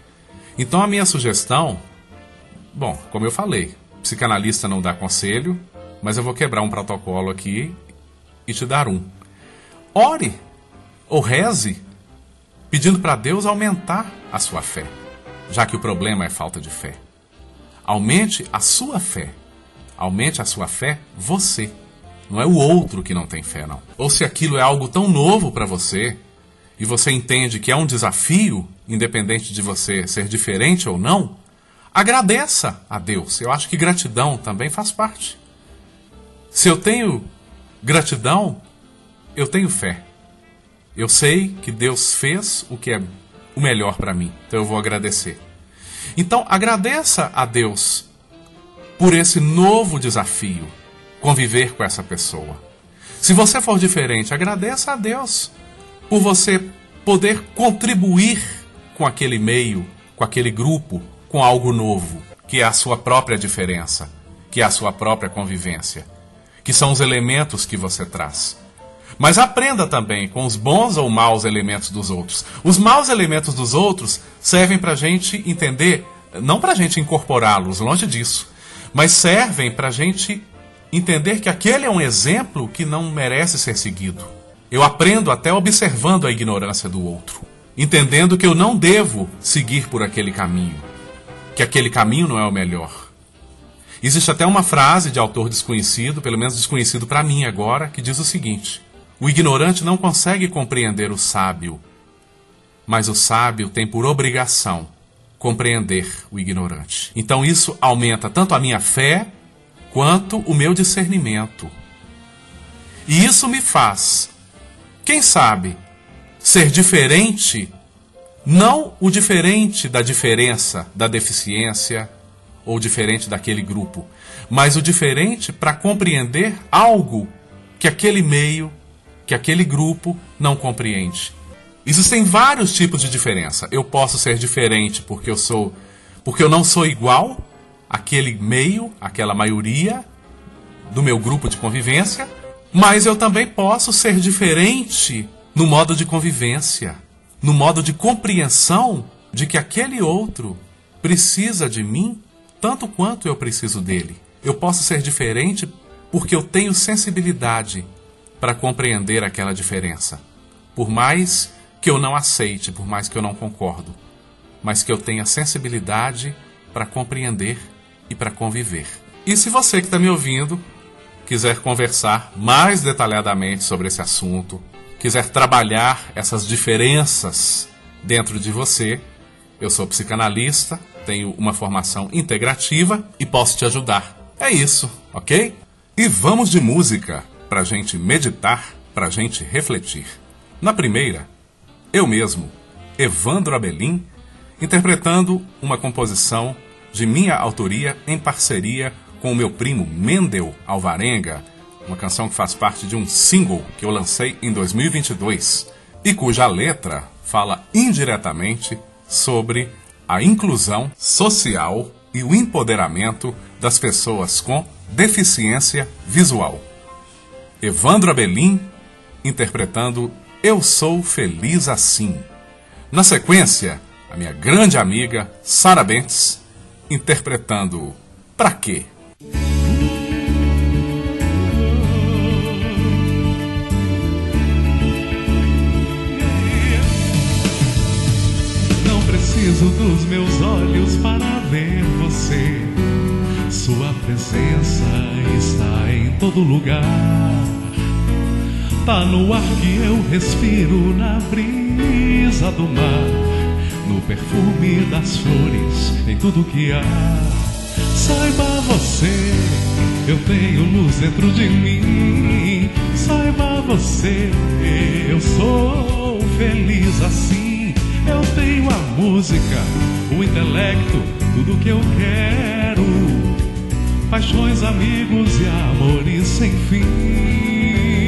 então a minha sugestão, bom, como eu falei, psicanalista não dá conselho, mas eu vou quebrar um protocolo aqui e te dar um. Ore ou reze pedindo para Deus aumentar a sua fé, já que o problema é falta de fé. Aumente a sua fé. Aumente a sua fé você. Não é o outro que não tem fé, não. Ou se aquilo é algo tão novo para você e você entende que é um desafio, independente de você ser diferente ou não, agradeça a Deus. Eu acho que gratidão também faz parte. Se eu tenho gratidão, eu tenho fé. Eu sei que Deus fez o que é o melhor para mim, então eu vou agradecer. Então agradeça a Deus por esse novo desafio, conviver com essa pessoa. Se você for diferente, agradeça a Deus por você poder contribuir com aquele meio, com aquele grupo, com algo novo, que é a sua própria diferença, que é a sua própria convivência, que são os elementos que você traz. Mas aprenda também com os bons ou maus elementos dos outros. Os maus elementos dos outros servem para a gente entender, não para a gente incorporá-los, longe disso, mas servem para a gente entender que aquele é um exemplo que não merece ser seguido. Eu aprendo até observando a ignorância do outro, entendendo que eu não devo seguir por aquele caminho, que aquele caminho não é o melhor. Existe até uma frase de autor desconhecido, pelo menos desconhecido para mim agora, que diz o seguinte: o ignorante não consegue compreender o sábio, mas o sábio tem por obrigação compreender o ignorante. Então isso aumenta tanto a minha fé quanto o meu discernimento. E isso me faz, quem sabe, ser diferente, não o diferente da diferença, da deficiência, ou diferente daquele grupo, mas o diferente para compreender algo que aquele meio, que aquele grupo não compreende. Existem vários tipos de diferença. Eu posso ser diferente porque eu sou, porque eu não sou igual àquele meio, àquela maioria do meu grupo de convivência, mas eu também posso ser diferente no modo de convivência, no modo de compreensão de que aquele outro precisa de mim tanto quanto eu preciso dele. Eu posso ser diferente porque eu tenho sensibilidade para compreender aquela diferença. Por mais que eu não aceite, por mais que eu não concordo, mas que eu tenha sensibilidade para compreender e para conviver. E se você que está me ouvindo quiser conversar mais detalhadamente sobre esse assunto, quiser trabalhar essas diferenças dentro de você, eu sou psicanalista, tenho uma formação integrativa e posso te ajudar. É isso, ok? E vamos de música para a gente meditar, para a gente refletir. Na primeira, eu mesmo, Evandro Abelim, interpretando uma composição de minha autoria em parceria com o meu primo Mendel Alvarenga, uma canção que faz parte de um single que eu lancei em dois mil e vinte e dois e cuja letra fala indiretamente sobre a inclusão social e o empoderamento das pessoas com deficiência visual. Evandro Abelim interpretando Eu Sou Feliz Assim. Na sequência, a minha grande amiga Sara Bentes interpretando Pra Quê? Não preciso dos meus olhos para ver você. Sua presença está em todo lugar. Tá no ar que eu respiro, na brisa do mar, no perfume das flores, em tudo que há. Saiba você, eu tenho luz dentro de mim. Saiba você, eu sou feliz assim. Eu tenho a música, o intelecto, tudo que eu quero. Paixões, amigos e amores sem fim.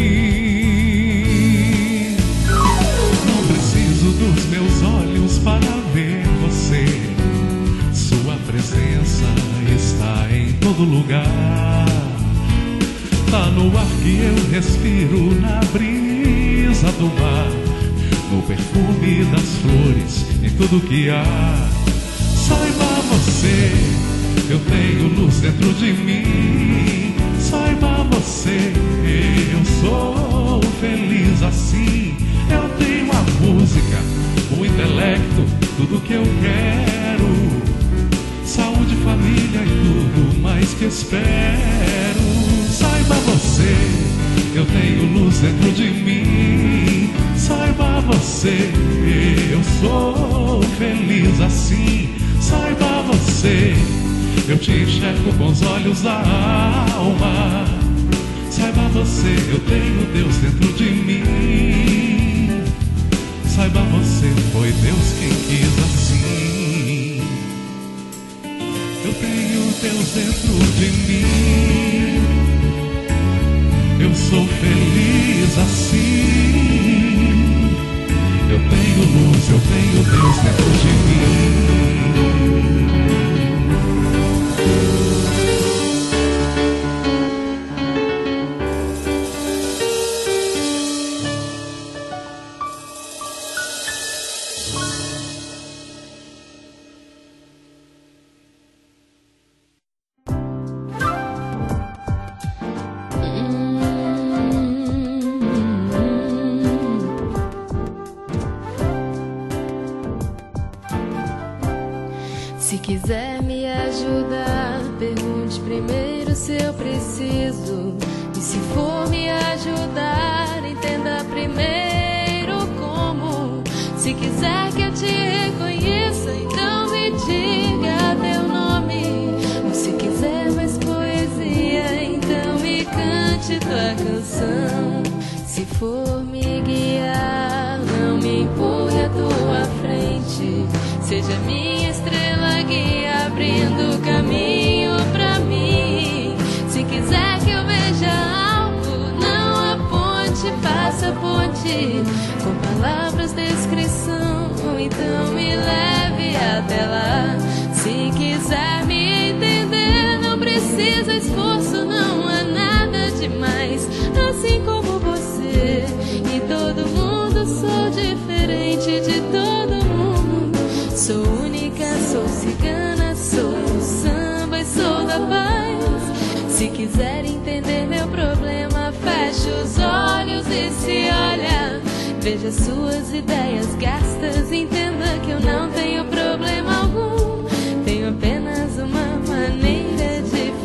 Não preciso dos meus olhos para ver você. Sua presença está em todo lugar. Tá no ar que eu respiro, na brisa do mar, no perfume das flores, em tudo que há. Saiba você, eu tenho luz dentro de mim. Saiba você, eu sou feliz assim. Eu tenho a música, o intelecto, tudo que eu quero. Saúde, família e tudo mais que espero. Saiba você, eu tenho luz dentro de mim. Saiba você, eu sou feliz assim. Saiba você, eu te enxergo com os olhos da alma. Saiba você, eu tenho Deus dentro de mim. Saiba você, foi Deus quem quis assim. Eu tenho Deus dentro de mim. Eu sou feliz assim. Eu tenho luz, eu tenho Deus dentro de mim. Se quiser me ajudar, pergunte primeiro se eu preciso. E se for me ajudar, entenda primeiro como. Se quiser que eu te reconheça, então me diga teu nome. Ou se quiser mais poesia, então me cante tua canção. Se for me guiar, não me empurre à tua frente. Seja minha estrela guia, abrindo caminho pra mim. Se quiser que eu veja algo, não aponte, faça ponte com palavras de descrição, então me leve até lá. Se quiser me entender, não precisa esforço, não há nada demais. Assim como você e todo mundo, sou diferente de todo mundo. Sou única, sou cigana, sou do samba e sou da paz. Se quiser entender meu problema, feche os olhos e se olha. Veja suas ideias gastas, entenda que eu não tenho problema algum. Tenho apenas uma maneira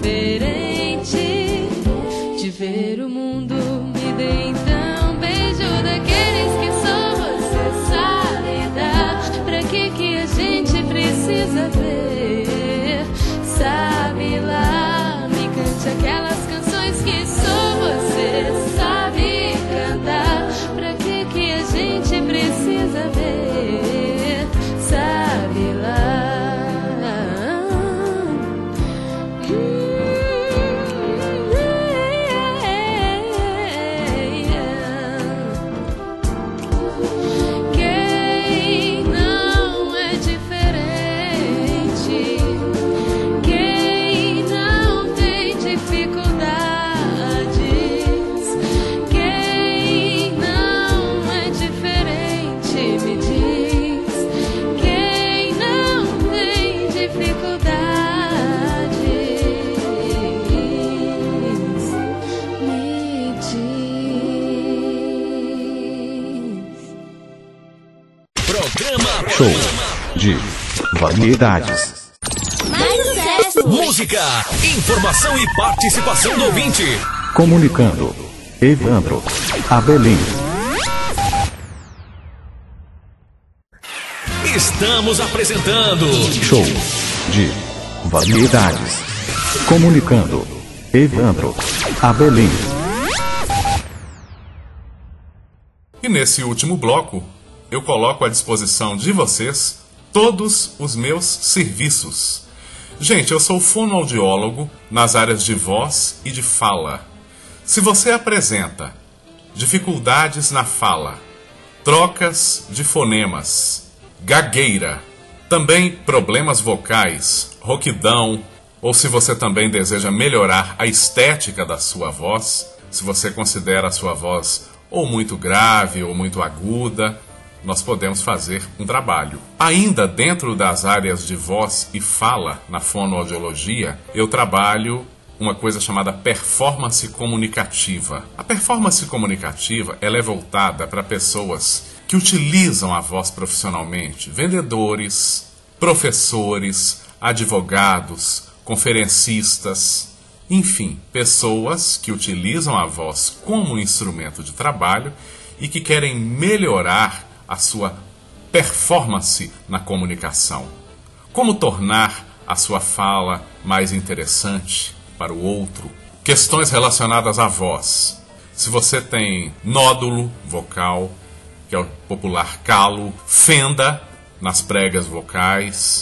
diferente de ver o mundo. Me dê então um beijo daqueles que só você sabe dar. Pra que que a gente precisa ver? Sabe lá, me cante aquelas canções que só você sabe cantar. Pra que que a gente precisa ver? Sabe lá. Show de variedades. Mais sucesso! Música, informação e participação do ouvinte. Comunicando. Evandro Abelim. Estamos apresentando Show de variedades. Comunicando. Evandro Abelim. E nesse último bloco, eu coloco à disposição de vocês todos os meus serviços. Gente, eu sou fonoaudiólogo nas áreas de voz e de fala. Se você apresenta dificuldades na fala, trocas de fonemas, gagueira, também problemas vocais, rouquidão, ou se você também deseja melhorar a estética da sua voz, se você considera a sua voz ou muito grave ou muito aguda, nós podemos fazer um trabalho. Ainda dentro das áreas de voz e fala, na fonoaudiologia, eu trabalho uma coisa chamada performance comunicativa. A performance comunicativa, ela é voltada para pessoas que utilizam a voz profissionalmente, vendedores, professores, advogados, conferencistas, enfim, pessoas que utilizam a voz como instrumento de trabalho e que querem melhorar a sua performance na comunicação. Como tornar a sua fala mais interessante para o outro? Questões relacionadas à voz. Se você tem nódulo vocal, que é o popular calo, fenda nas pregas vocais,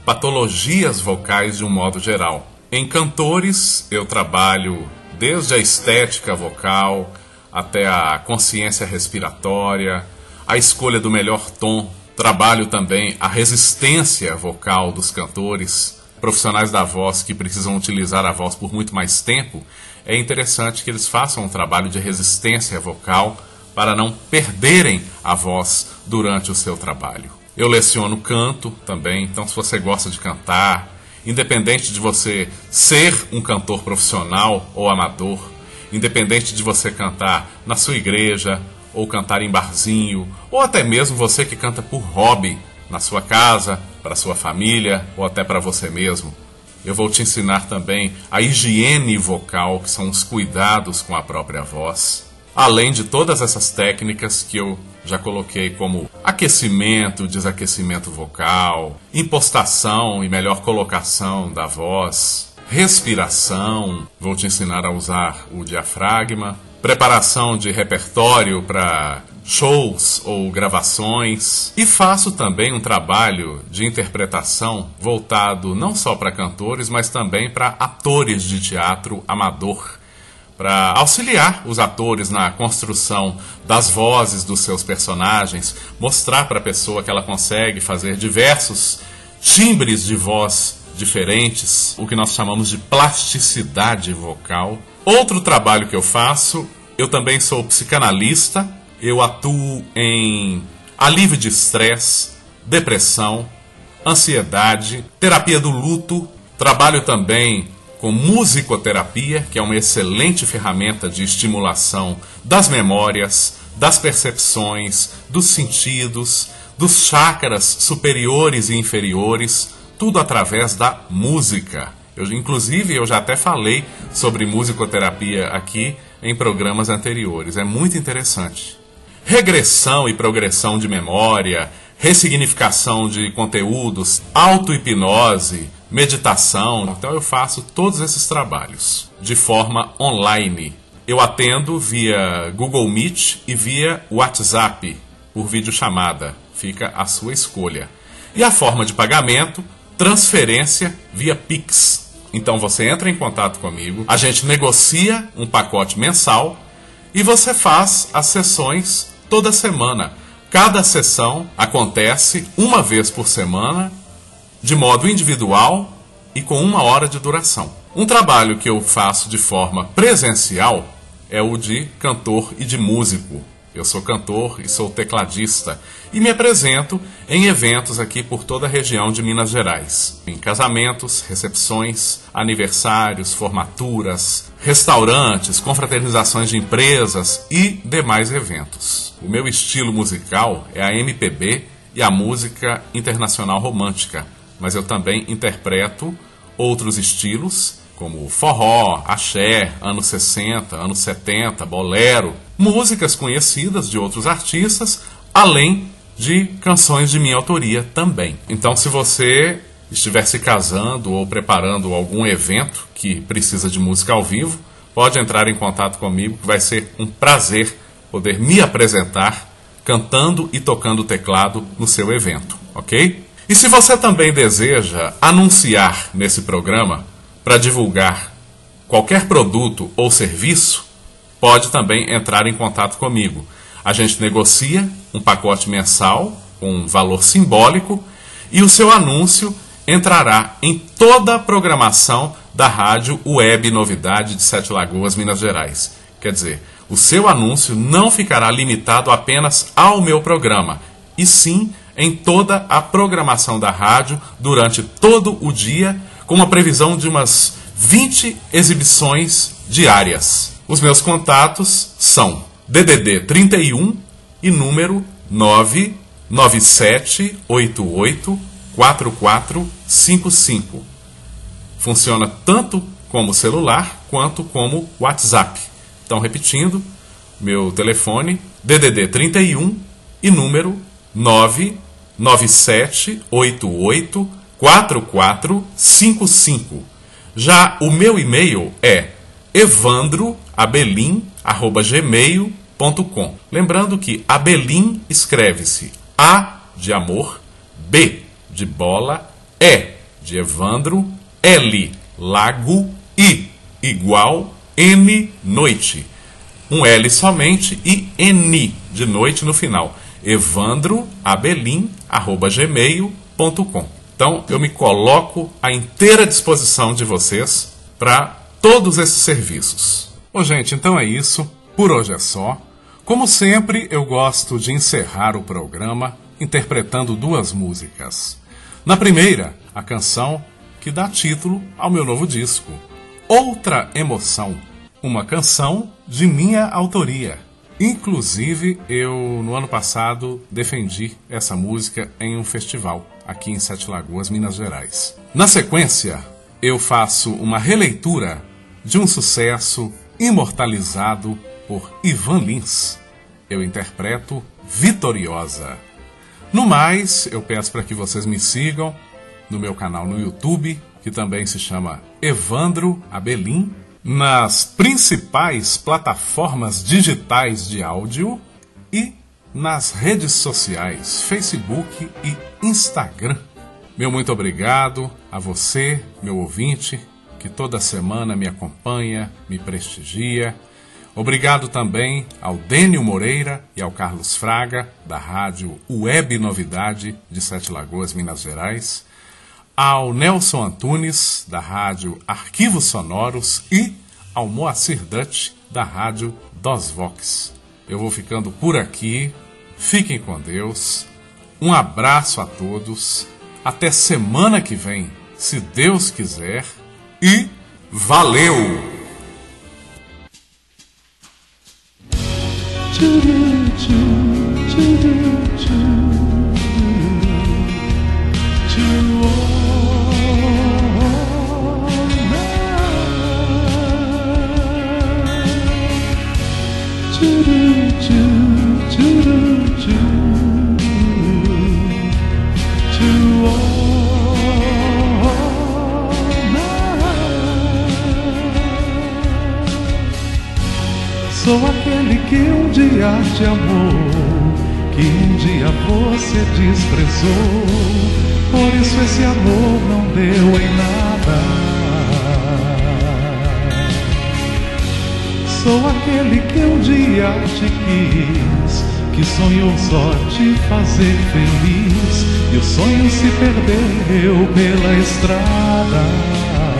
patologias vocais de um modo geral. Em cantores, eu trabalho desde a estética vocal até a consciência respiratória, a escolha do melhor tom. Trabalho também a resistência vocal dos cantores. Profissionais da voz que precisam utilizar a voz por muito mais tempo, é interessante que eles façam um trabalho de resistência vocal para não perderem a voz durante o seu trabalho. Eu leciono canto também, então se você gosta de cantar, independente de você ser um cantor profissional ou amador, independente de você cantar na sua igreja, ou cantar em barzinho, ou até mesmo você que canta por hobby, na sua casa, para sua família, ou até para você mesmo. Eu vou te ensinar também a higiene vocal, que são os cuidados com a própria voz. Além de todas essas técnicas que eu já coloquei como aquecimento, desaquecimento vocal, impostação e melhor colocação da voz, respiração, vou te ensinar a usar o diafragma, preparação de repertório para shows ou gravações, e faço também um trabalho de interpretação voltado não só para cantores, mas também para atores de teatro amador, para auxiliar os atores na construção das vozes dos seus personagens, mostrar para a pessoa que ela consegue fazer diversos timbres de voz diferentes, o que nós chamamos de plasticidade vocal. Outro trabalho que eu faço, eu também sou psicanalista, eu atuo em alívio de estresse, depressão, ansiedade, terapia do luto, trabalho também com musicoterapia, que é uma excelente ferramenta de estimulação das memórias, das percepções, dos sentidos, dos chakras superiores e inferiores, tudo através da música. Eu, inclusive, eu já até falei sobre musicoterapia aqui em programas anteriores. É muito interessante. Regressão e progressão de memória, ressignificação de conteúdos, auto-hipnose, meditação. Então eu faço todos esses trabalhos de forma online. Eu atendo via Google Meet e via WhatsApp, por videochamada. Fica a sua escolha. E a forma de pagamento, transferência via Pix. Então você entra em contato comigo, a gente negocia um pacote mensal e você faz as sessões toda semana. Cada sessão acontece uma vez por semana, de modo individual e com uma hora de duração. Um trabalho que eu faço de forma presencial é o de cantor e de músico. Eu sou cantor e sou tecladista e me apresento em eventos aqui por toda a região de Minas Gerais. Em casamentos, recepções, aniversários, formaturas, restaurantes, confraternizações de empresas e demais eventos. O meu estilo musical é a M P B e a música internacional romântica, mas eu também interpreto outros estilos, como forró, axé, anos sessenta, anos setenta, bolero, músicas conhecidas de outros artistas, além de canções de minha autoria também. Então, se você estiver se casando ou preparando algum evento que precisa de música ao vivo, pode entrar em contato comigo, que vai ser um prazer poder me apresentar cantando e tocando teclado no seu evento, ok? E se você também deseja anunciar nesse programa, para divulgar qualquer produto ou serviço, pode também entrar em contato comigo. A gente negocia um pacote mensal com um valor simbólico e o seu anúncio entrará em toda a programação da Rádio Web Novidade de Sete Lagoas, Minas Gerais. Quer dizer, o seu anúncio não ficará limitado apenas ao meu programa, e sim em toda a programação da rádio durante todo o dia, com uma previsão de umas vinte exibições diárias. Os meus contatos são D D D trinta e um e número nove nove sete oito oito quatro quatro cinco cinco. Funciona tanto como celular quanto como WhatsApp. Então, repetindo, meu telefone D D D trinta e um e número nove nove sete oito oito quatro quatro cinco cinco. Já o meu e-mail é evandro abelim arroba gmail ponto com. Lembrando que Abelim escreve-se A de amor, B de bola, E de Evandro, L, lago, I, igual, N, noite. Um L somente e N, de noite no final. evandro abelim arroba gmail ponto com. Então, eu me coloco à inteira disposição de vocês para todos esses serviços. Bom, gente, então é isso. Por hoje é só. Como sempre, eu gosto de encerrar o programa interpretando duas músicas. Na primeira, a canção que dá título ao meu novo disco, Outra Emoção, uma canção de minha autoria. Inclusive, eu, no ano passado, defendi essa música em um festival aqui em Sete Lagoas, Minas Gerais. Na sequência, eu faço uma releitura de um sucesso imortalizado por Ivan Lins. Eu interpreto Vitoriosa. No mais, eu peço para que vocês me sigam no meu canal no YouTube, que também se chama Evandro Abelim, nas principais plataformas digitais de áudio e nas redes sociais, Facebook e Instagram. Meu muito obrigado a você, meu ouvinte, que toda semana me acompanha, me prestigia. Obrigado também ao Dênio Moreira e ao Carlos Fraga, da rádio Web Novidade de Sete Lagoas, Minas Gerais, ao Nelson Antunes, da rádio Arquivos Sonoros, e ao Moacir Dutch, da rádio Dosvox. Eu vou ficando por aqui, fiquem com Deus, um abraço a todos, até semana que vem, se Deus quiser, e valeu! Sou aquele que um dia te amou, que um dia você desprezou. Por isso esse amor não deu em nada. Sou aquele que um dia te quis, que sonhou só te fazer feliz, e o sonho se perdeu pela estrada.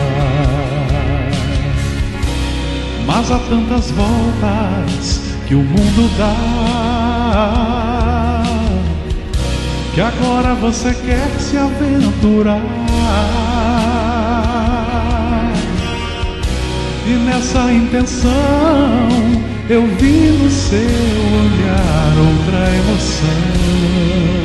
Mas há tantas voltas que o mundo dá, que agora você quer se aventurar. E nessa intenção eu vi no seu olhar outra emoção.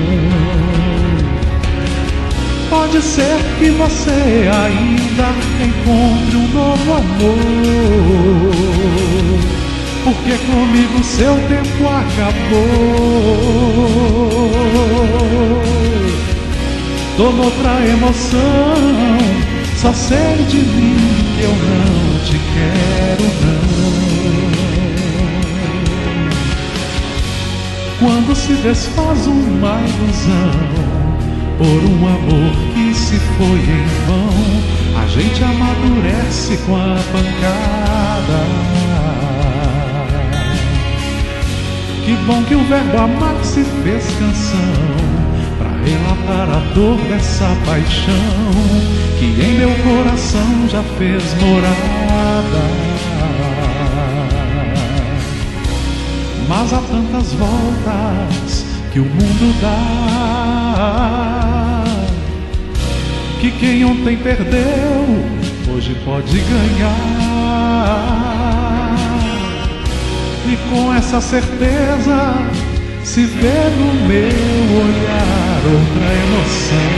Pode ser que você ainda encontre um novo amor, porque comigo seu tempo acabou. Tô noutra emoção, só sei de mim que eu não te quero não. Quando se desfaz uma ilusão por um amor que se foi em vão, a gente amadurece com a pancada. Que bom que o verbo amar se fez canção, pra relatar a dor dessa paixão que em meu coração já fez morada. Mas há tantas voltas que o mundo dá, que quem ontem perdeu, hoje pode ganhar. E com essa certeza se vê no meu olhar outra emoção.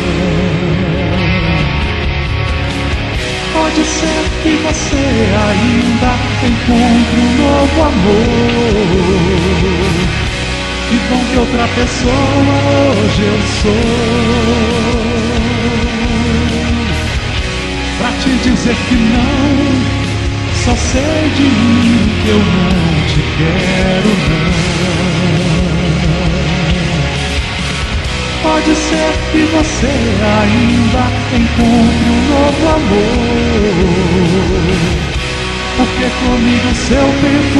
Pode ser que você ainda encontre um novo amor. Que bom que outra pessoa hoje eu sou, pra te dizer que não, só sei de mim que eu não te quero não. Pode Pode ser que você ainda encontre um novo amor, porque comigo seu tempo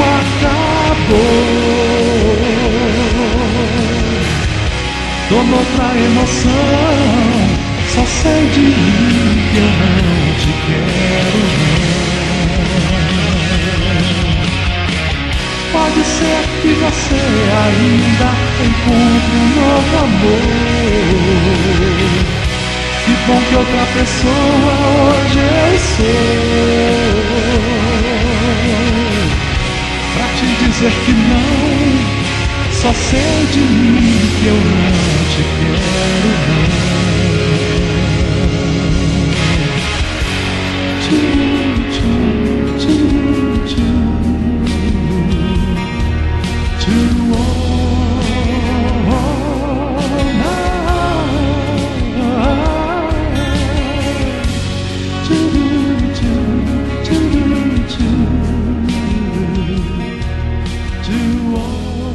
acabou. Tô noutra emoção, só sei de mim que eu não te quero, não. Pode ser que você ainda encontre um novo amor. Que bom que outra pessoa hoje eu sou. Pra te dizer que não, só sei de mim que eu não te quero, não. Tchum, tchum, tchum, tchum. Tchum, oh, oh, oh, tchum, tchum, tchum, tchum, tchum, oh.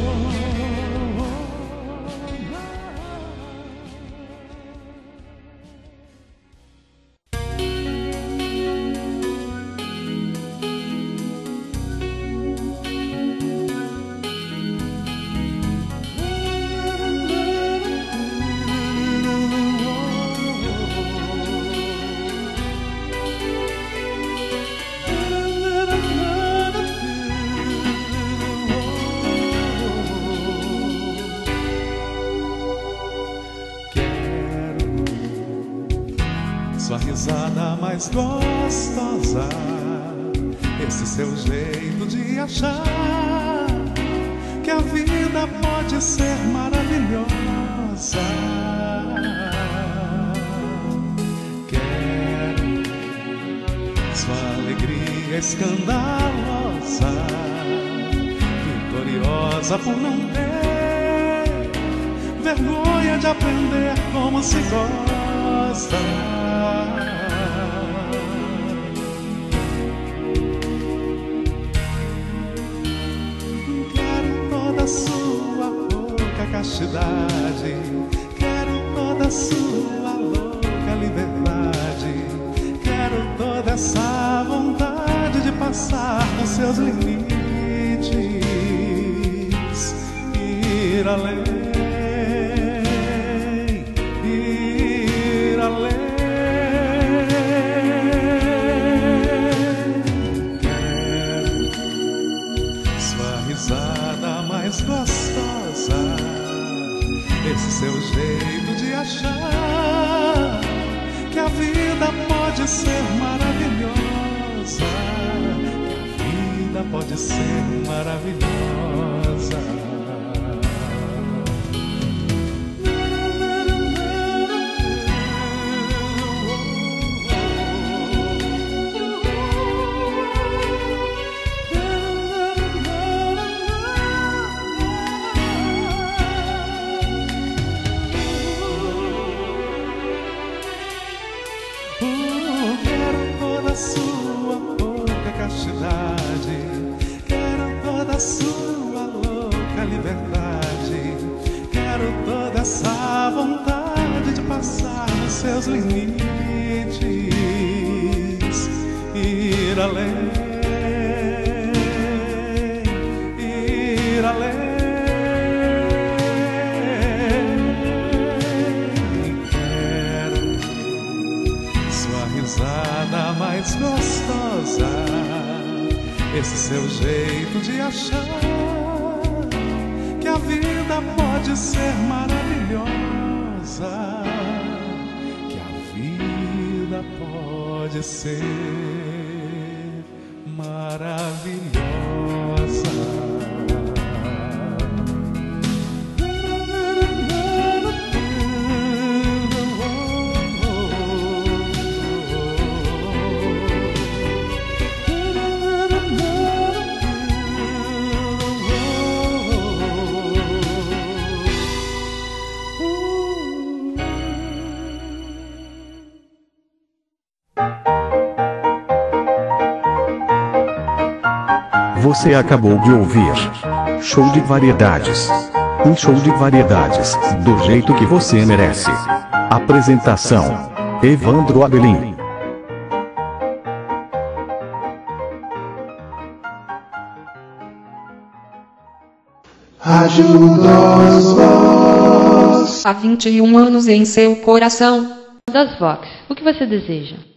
Sua risada mais gostosa, esse seu jeito de achar que a vida pode ser maravilhosa. Quero sua alegria escandalosa, vitoriosa por não ter vergonha de aprender como se gosta. Quero toda sua pouca castidade, quero toda sua louca liberdade, quero toda essa vontade de passar os seus limites, ir além. Gostosa, esse seu jeito de achar que a vida pode ser maravilhosa, que a vida pode ser maravilhosa. Quero toda sua louca liberdade, quero toda essa vontade de passar os seus limites, ir além, ir além. Quero sua risada mais gostosa, esse seu jeito de achar que a vida pode ser maravilhosa, que a vida pode ser maravilhosa. Você acabou de ouvir Show de Variedades. Um show de variedades, do jeito que você merece. Apresentação: Evandro Abelim. Rádio das Vox. Há vinte e um anos em seu coração. Das Vox, o que você deseja?